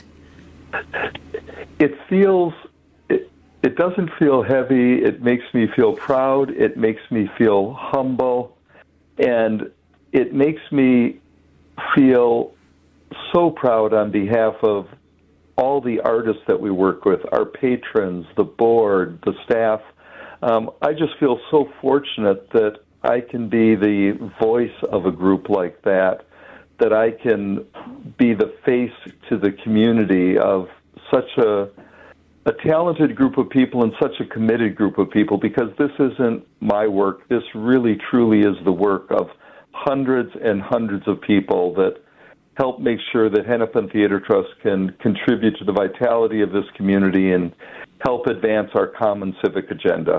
It feels... It doesn't feel heavy. It makes me feel proud. It makes me feel humble. And it makes me feel so proud on behalf of all the artists that we work with, our patrons, the board, the staff. Um, I just feel so fortunate that I can be the voice of a group like that, that I can be the face to the community of such a a talented group of people and such a committed group of people, because this isn't my work. This really, truly is the work of hundreds and hundreds of people that help make sure that Hennepin Theater Trust can contribute to the vitality of this community and help advance our common civic agenda.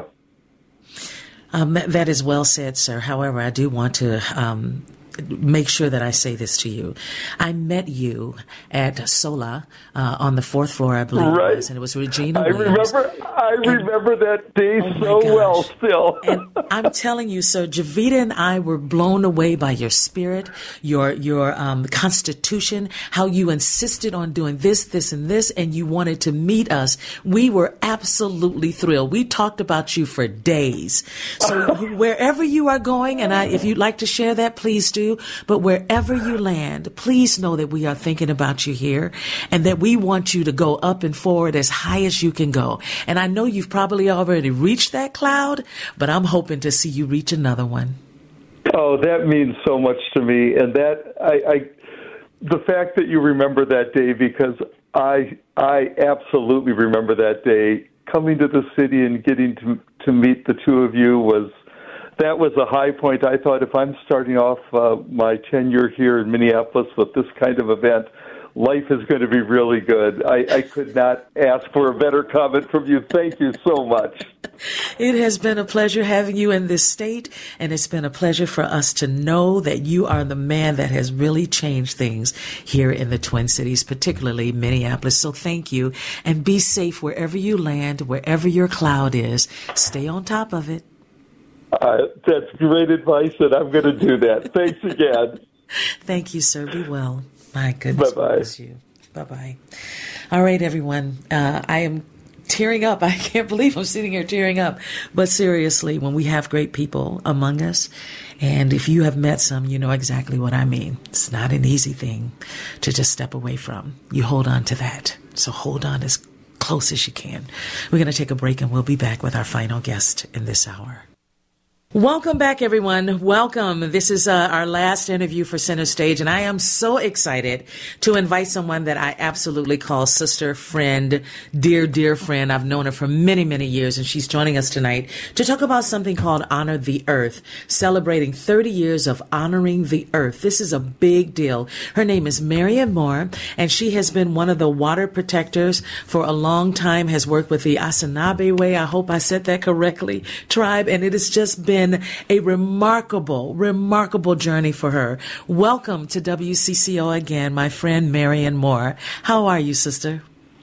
Um, that is well said, sir. However, I do want to um, make sure that I say this to you. I met you at Sola uh, on the fourth floor, I believe right. it was, and it was Regina I Williams. remember, I and, remember that day oh so gosh. well still. And I'm telling you, sir, Javita and I were blown away by your spirit, your your um, constitution, how you insisted on doing this, this, and this, and you wanted to meet us. We were absolutely thrilled. We talked about you for days. So wherever you are going, and I, if you'd like to share that, please do. But wherever you land, please know that we are thinking about you here and that we want you to go up and forward as high as you can go. And I know you've probably already reached that cloud, but I'm hoping to see you reach another one. Oh, that means so much to me. And that I, I the fact that you remember that day, because I I absolutely remember that day. Coming to the city and getting to to meet the two of you was That was a high point. I thought if I'm starting off uh, my tenure here in Minneapolis with this kind of event, life is going to be really good. I, I could not ask for a better comment from you. Thank you so much. It has been a pleasure having you in this state, and it's been a pleasure for us to know that you are the man that has really changed things here in the Twin Cities, particularly Minneapolis. So thank you, and be safe wherever you land, wherever your cloud is. Stay on top of it. Uh, that's great advice, and I'm going to do that. Thanks again. Thank you, sir. Be well. My goodness. Bye-bye. Bless you. Bye-bye. All right, everyone. Uh, I am tearing up. I can't believe I'm sitting here tearing up. But seriously, when we have great people among us, and if you have met some, you know exactly what I mean. It's not an easy thing to just step away from. You hold on to that. So hold on as close as you can. We're going to take a break, and we'll be back with our final guest in this hour. Welcome back, everyone. Welcome. This is uh, our last interview for Center Stage, and I am so excited to invite someone that I absolutely call sister, friend, dear, dear friend. I've known her for many, many years, and she's joining us tonight to talk about something called Honor the Earth, celebrating thirty years of honoring the earth. This is a big deal. Her name is Marion Moore, and she has been one of the water protectors for a long time, has worked with the Anishinaabe Way, I hope I said that correctly, tribe, and it has just been a remarkable, remarkable journey for her. Welcome to W C C O again, my friend Marion Moore. How are you, sister?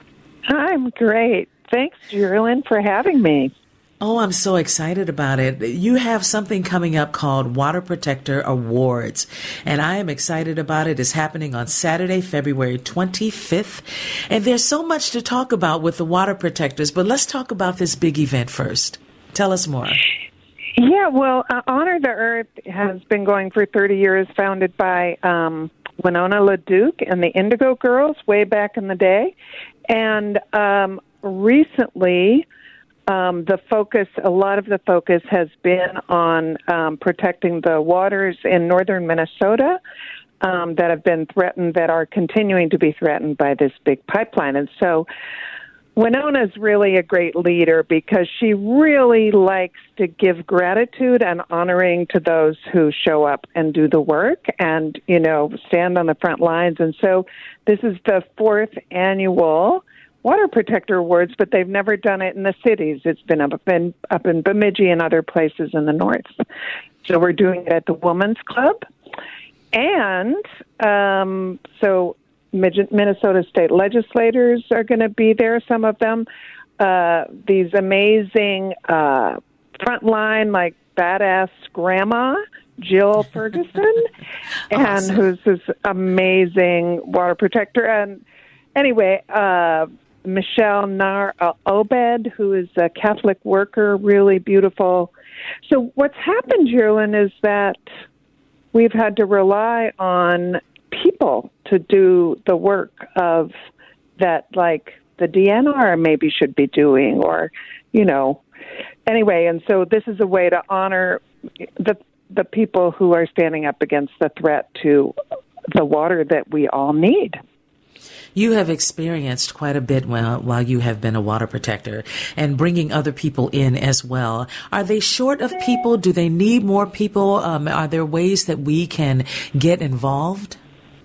I'm great. Thanks, Jerlyn, for having me. Oh, I'm so excited about it. You have something coming up called Water Protector Awards, and I am excited about it. It's happening on Saturday, February twenty-fifth, and there's so much to talk about with the water protectors, but let's talk about this big event first. Tell us more. Yeah, well, uh, Honor the Earth has been going for thirty years, founded by um, Winona LaDuke and the Indigo Girls way back in the day. And um, recently, um, the focus, a lot of the focus has been on um, protecting the waters in northern Minnesota um, that have been threatened, that are continuing to be threatened by this big pipeline. And so Winona's really a great leader because she really likes to give gratitude and honoring to those who show up and do the work and, you know, stand on the front lines. And so this is the fourth annual Water Protector Awards, but they've never done it in the cities. It's been up in, up in Bemidji and other places in the north. So we're doing it at the Women's Club. And um, so Minnesota state legislators are going to be there, some of them. Uh, these amazing uh, frontline, like badass grandma, Jill Ferguson, and awesome. Who's this amazing water protector. And anyway, uh, Michelle Nar Obed, who is a Catholic worker, really beautiful. So what's happened, Jerlyn, is that we've had to rely on people to do the work of that, like the D N R maybe should be doing, or, you know, anyway. And so this is a way to honor the the people who are standing up against the threat to the water that we all need. You have experienced quite a bit while, while you have been a water protector and bringing other people in as well. Are they short of people? Do they need more people? Um, are there ways that we can get involved?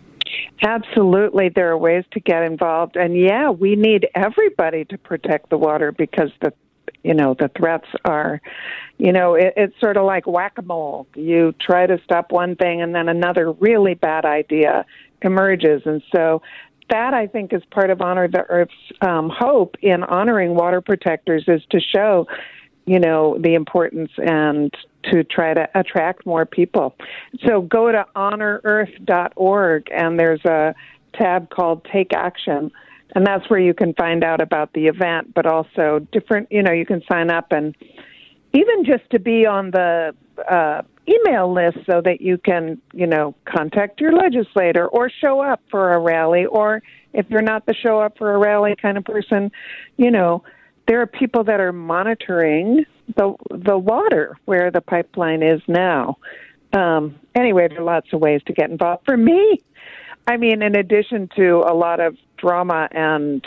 Absolutely. There are ways to get involved. And yeah, we need everybody to protect the water because the, you know, the threats are, you know, it, it's sort of like whack-a-mole. You try to stop one thing and then another really bad idea emerges. And so that, I think, is part of Honor the Earth's um, hope in honoring water protectors, is to show, you know, the importance and to try to attract more people. So go to honor earth dot org, and there's a tab called Take Action, and that's where you can find out about the event, but also different, you know, you can sign up and even just to be on the uh, email list so that you can, you know, contact your legislator or show up for a rally. Or if you're not the show up for a rally kind of person, you know, there are people that are monitoring the the water where the pipeline is now. Um, anyway, there are lots of ways to get involved. For me, I mean, in addition to a lot of drama and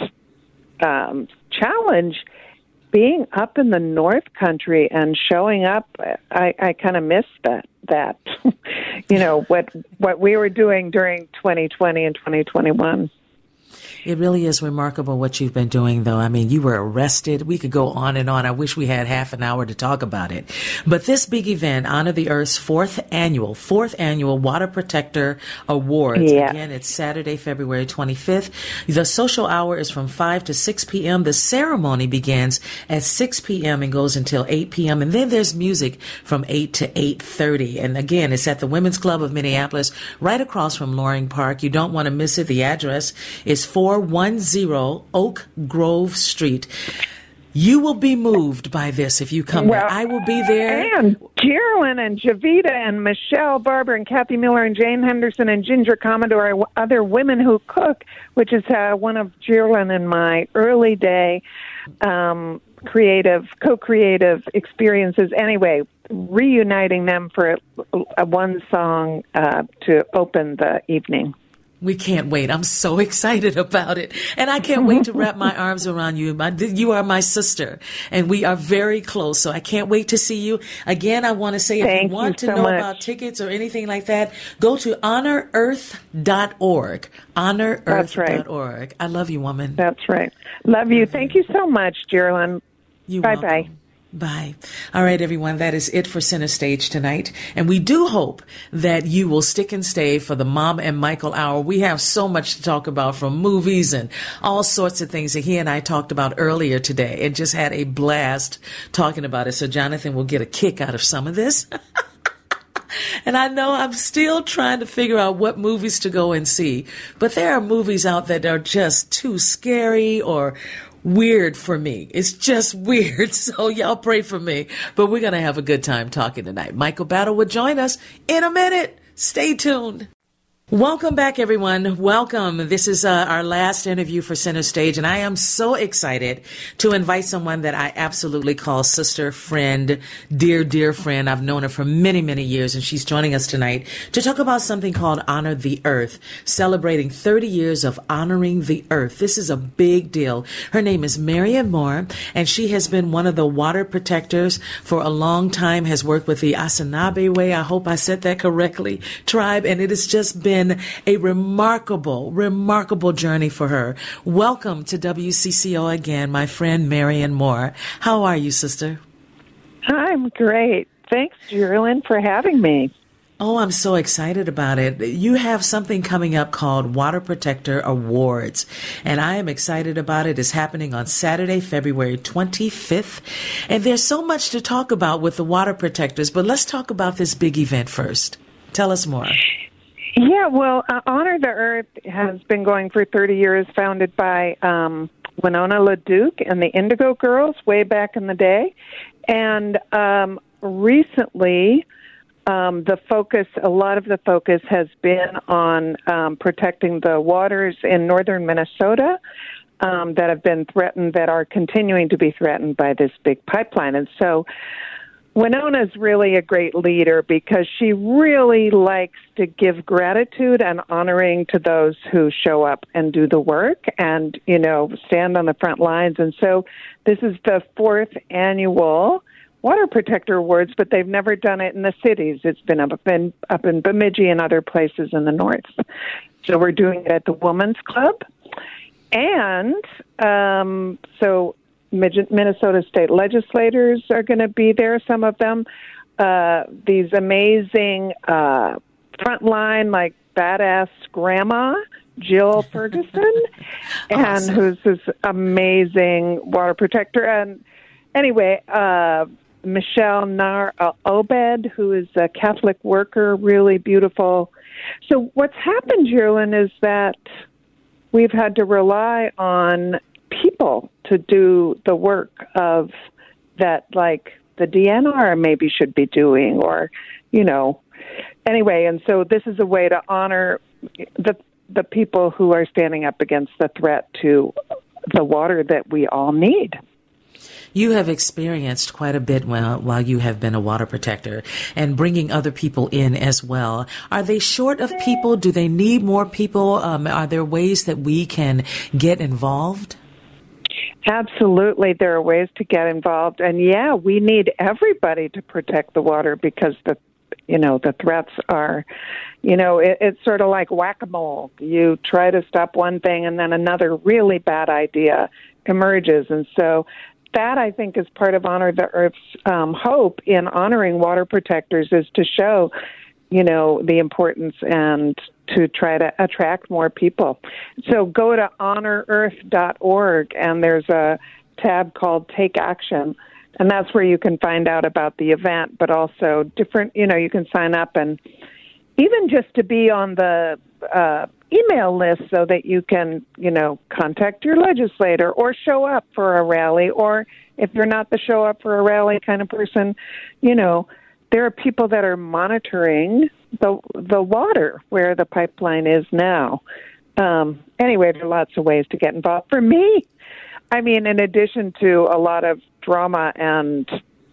um, challenge, being up in the North Country and showing up, I, I kind of miss that. That you know what what we were doing during twenty twenty and twenty twenty-one. It really is remarkable what you've been doing, though. I mean, you were arrested. We could go on and on. I wish we had half an hour to talk about it. But this big event, Honor the Earth's fourth annual, fourth annual Water Protector Awards. Yeah. Again, it's Saturday, February twenty-fifth. The social hour is from five to six p.m. The ceremony begins at six p.m. and goes until eight p.m. And then there's music from eight to eight thirty. And again, it's at the Women's Club of Minneapolis, right across from Loring Park. You don't want to miss it. The address is four one zero Oak Grove Street. You will be moved by this if you come well, there. I will be there. And Jerlyn and Javita and Michelle Barber and Kathy Miller and Jane Henderson and Ginger Commodore, other women who cook, which is uh, one of Jerlyn and my early day um, creative, co-creative experiences. Anyway, reuniting them for a, a one song uh, to open the evening. We can't wait. I'm so excited about it. And I can't wait to wrap my arms around you. My, you are my sister, and we are very close. So I can't wait to see you. Again, I want to say, if Thank you want you to so know much. about tickets or anything like that, go to honor earth dot org. honor earth dot org. Right. I love you, woman. That's right. Love you. Thank you so much, Jerlyn. Bye-bye. Bye. All right, everyone. That is it for Center Stage tonight. And we do hope that you will stick and stay for the Mom and Michael Hour. We have so much to talk about, from movies and all sorts of things that he and I talked about earlier today, and just had a blast talking about it. So Jonathan will get a kick out of some of this. And I know I'm still trying to figure out what movies to go and see. But there are movies out that are just too scary or weird for me. It's just weird. So y'all pray for me. But we're going to have a good time talking tonight. Michael Battle will join us in a minute. Stay tuned. Welcome back, everyone. Welcome. This is uh, our last interview for Center Stage, and I am so excited to invite someone that I absolutely call sister, friend, dear, dear friend. I've known her for many, many years, and she's joining us tonight to talk about something called Honor the Earth, celebrating thirty years of honoring the earth. This is a big deal. Her name is Marion Moore, and she has been one of the water protectors for a long time, has worked with the Anishinaabe Way, I hope I said that correctly, tribe, and it has just been a remarkable, remarkable journey for her. Welcome to W C C O again, my friend Marion Moore. How are you, sister? I'm great. Thanks, Jerlyn, for having me. Oh, I'm so excited about it. You have something coming up called Water Protector Awards, and I am excited about it. It's happening on Saturday, February twenty-fifth, and there's so much to talk about with the water protectors, but let's talk about this big event first. Tell us more. Yeah, well, uh, Honor the Earth has been going for thirty years, founded by um, Winona LaDuke and the Indigo Girls way back in the day. And um, recently, um, the focus, a lot of the focus has been on um, protecting the waters in northern Minnesota um, that have been threatened, that are continuing to be threatened by this big pipeline. And so Winona's really a great leader because she really likes to give gratitude and honoring to those who show up and do the work and, you know, stand on the front lines. And so this is the fourth annual Water Protector Awards, but they've never done it in the cities. It's been up in, up in Bemidji and other places in the north. So we're doing it at the Women's Club. And um, so Minnesota state legislators are going to be there, some of them. Uh, these amazing uh, frontline, like badass grandma, Jill Ferguson, and awesome. Who's this amazing water protector. And anyway, uh, Michelle Nar Obed, who is a Catholic worker, really beautiful. So what's happened, Jerlyn, is that we've had to rely on people to do the work of that, like the D N R maybe should be doing, or, you know, anyway. And so this is a way to honor the the people who are standing up against the threat to the water that we all need. You have experienced quite a bit while, while you have been a water protector and bringing other people in as well. Are they short of people? Do they need more people? Um, are there ways that we can get involved? Absolutely. There are ways to get involved. And yeah, we need everybody to protect the water because the, you know, the threats are, you know, it, it's sort of like whack-a-mole. You try to stop one thing and then another really bad idea emerges. And so that, I think, is part of Honor the Earth's um, hope in honoring water protectors, is to show, you know, the importance and to try to attract more people. So go to honor earth dot org, and there's a tab called Take Action, and that's where you can find out about the event, but also different, you know, you can sign up and even just to be on the uh, email list so that you can, you know, contact your legislator or show up for a rally, or if you're not the show up for a rally kind of person, you know, there are people that are monitoring the the water where the pipeline is now. Um, anyway, there are lots of ways to get involved. For me, I mean, in addition to a lot of drama and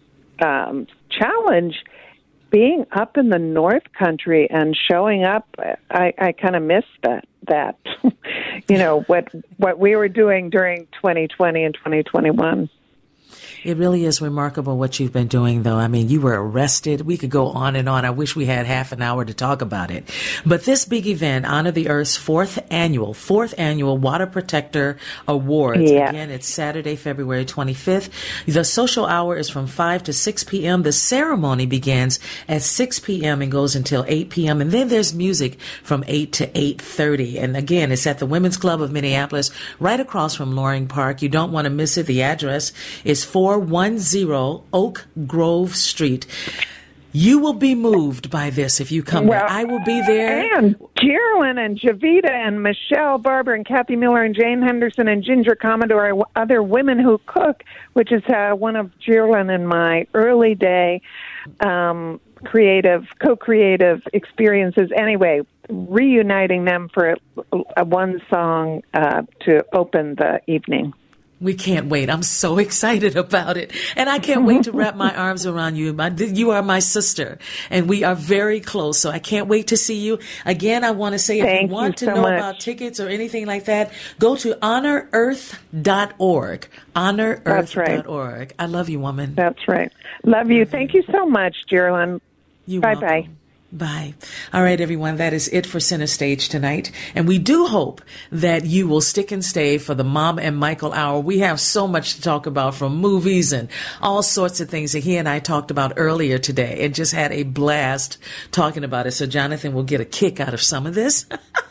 um, challenge, being up in the North Country and showing up, I, I kind of miss that. That you know what what we were doing during twenty twenty and twenty twenty-one. It really is remarkable what you've been doing, though. I mean, you were arrested. We could go on and on. I wish we had half an hour to talk about it. But this big event, Honor the Earth's fourth annual, fourth annual Water Protector Awards. Yeah. Again, it's Saturday, February twenty-fifth. The social hour is from five to six p.m. The ceremony begins at six p.m. and goes until eight p.m. And then there's music from eight to eight thirty. And again, it's at the Women's Club of Minneapolis, right across from Loring Park. You don't want to miss it. The address is four one zero Oak Grove Street. You will be moved by this if you come well, there. I will be there. And Jerlyn and Javita and Michelle Barber and Kathy Miller and Jane Henderson and Ginger Commodore, other women who cook, which is uh, one of Jerlyn and my early day um, creative, co-creative experiences. Anyway, reuniting them for a, a one song uh, to open the evening. We can't wait. I'm so excited about it. And I can't wait to wrap my arms around you. My, you are my sister, and we are very close. So I can't wait to see you. Again, I want to say, if Thank you want you to so know much. about tickets or anything like that, go to honor earth dot org. honor earth dot org. Right. I love you, woman. That's right. Love you. Thank you so much, Geraldine. You're Bye-bye. welcome. Bye. All right, everyone. That is it for Center Stage tonight. And we do hope that you will stick and stay for the Mom and Michael Hour. We have so much to talk about, from movies and all sorts of things that he and I talked about earlier today, and just had a blast talking about it. So Jonathan will get a kick out of some of this.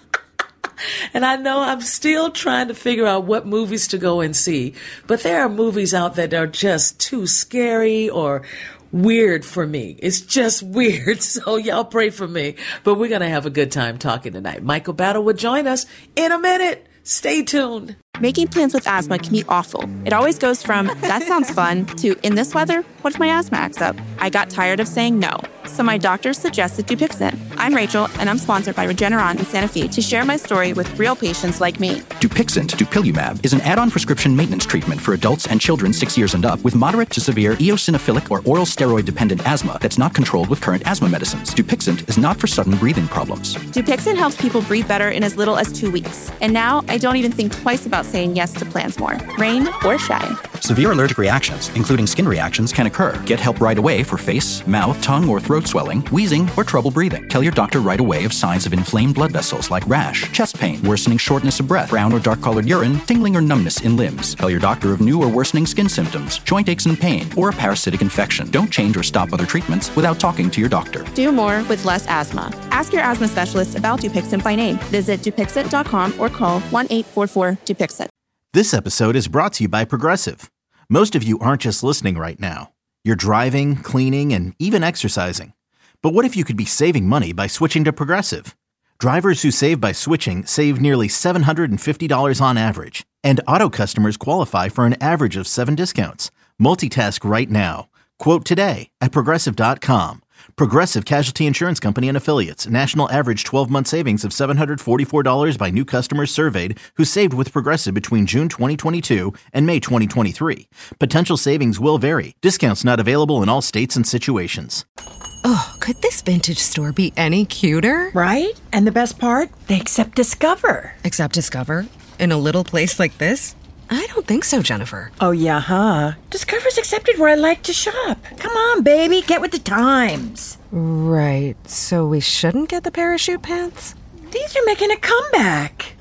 And I know I'm still trying to figure out what movies to go and see. But there are movies out there that are just too scary or weird for me. It's just weird. So y'all pray for me. But we're going to have a good time talking tonight. Michael Battle will join us in a minute. Stay tuned. Making plans with asthma can be awful. It always goes from, that sounds fun, to, in this weather, what if my asthma acts up? I got tired of saying no, so my doctor suggested Dupixent. I'm Rachel, and I'm sponsored by Regeneron in Santa Fe to share my story with real patients like me. Dupixent, dupilumab, is an add-on prescription maintenance treatment for adults and children six years and up with moderate to severe eosinophilic or oral steroid-dependent asthma that's not controlled with current asthma medicines. Dupixent is not for sudden breathing problems. Dupixent helps people breathe better in as little as two weeks. And now I don't even think twice about saying yes to plans more, rain or shine. Severe allergic reactions, including skin reactions, can occur. Get help right away for face, mouth, tongue, or throat swelling, wheezing, or trouble breathing. Tell your doctor right away of signs of inflamed blood vessels like rash, chest pain, worsening shortness of breath, brown or dark-colored urine, tingling or numbness in limbs. Tell your doctor of new or worsening skin symptoms, joint aches and pain, or a parasitic infection. Don't change or stop other treatments without talking to your doctor. Do more with less asthma. Ask your asthma specialist about Dupixent by name. Visit Dupixent dot com or call one eight four four Dupixent. This episode is brought to you by Progressive. Most of you aren't just listening right now. You're driving, cleaning, and even exercising. But what if you could be saving money by switching to Progressive? Drivers who save by switching save nearly seven hundred fifty dollars on average. And auto customers qualify for an average of seven discounts. Multitask right now. Quote today at Progressive dot com. Progressive Casualty Insurance Company and Affiliates. National average twelve-month savings of seven hundred forty-four dollars by new customers surveyed who saved with Progressive between June twenty twenty-two and May twenty twenty-three. Potential savings will vary. Discounts not available in all states and situations. Oh, could this vintage store be any cuter? Right? And the best part? They accept Discover. Accept Discover? In a little place like this? I don't think so, Jennifer. Oh, yeah, huh? Discover's accepted where I like to shop. Come on, baby, get with the times. Right, so we shouldn't get the parachute pants? These are making a comeback.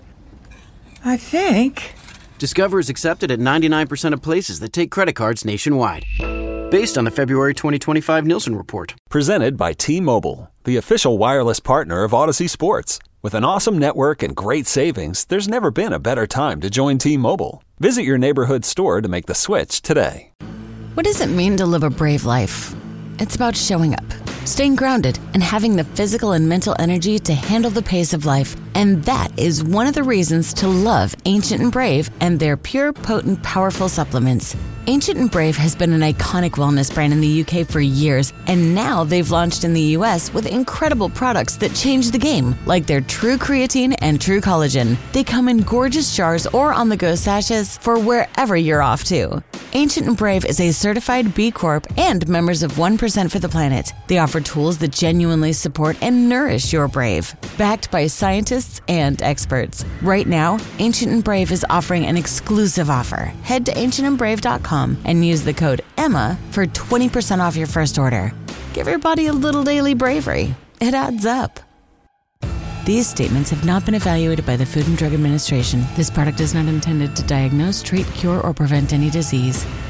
I think. Discover is accepted at ninety-nine percent of places that take credit cards nationwide. Based on the February twenty twenty-five Nielsen report. Presented by T-Mobile, the official wireless partner of Odyssey Sports. With an awesome network and great savings, there's never been a better time to join T-Mobile. Visit your neighborhood store to make the switch today. What does it mean to live a brave life? It's about showing up, staying grounded, and having the physical and mental energy to handle the pace of life. And that is one of the reasons to love Ancient and Brave and their pure, potent, powerful supplements. Ancient and Brave has been an iconic wellness brand in the U K for years, and now they've launched in the U S with incredible products that change the game, like their True Creatine and True Collagen. They come in gorgeous jars or on-the-go sachets for wherever you're off to. Ancient and Brave is a certified B Corp and members of one percent for the Planet. They offer tools that genuinely support and nourish your brave, backed by scientists and experts. Right now, Ancient and Brave is offering an exclusive offer. Head to ancient and brave dot com and use the code EMMA for twenty percent off your first order. Give your body a little daily bravery. It adds up. These statements have not been evaluated by the Food and Drug Administration. This product is not intended to diagnose, treat, cure, or prevent any disease.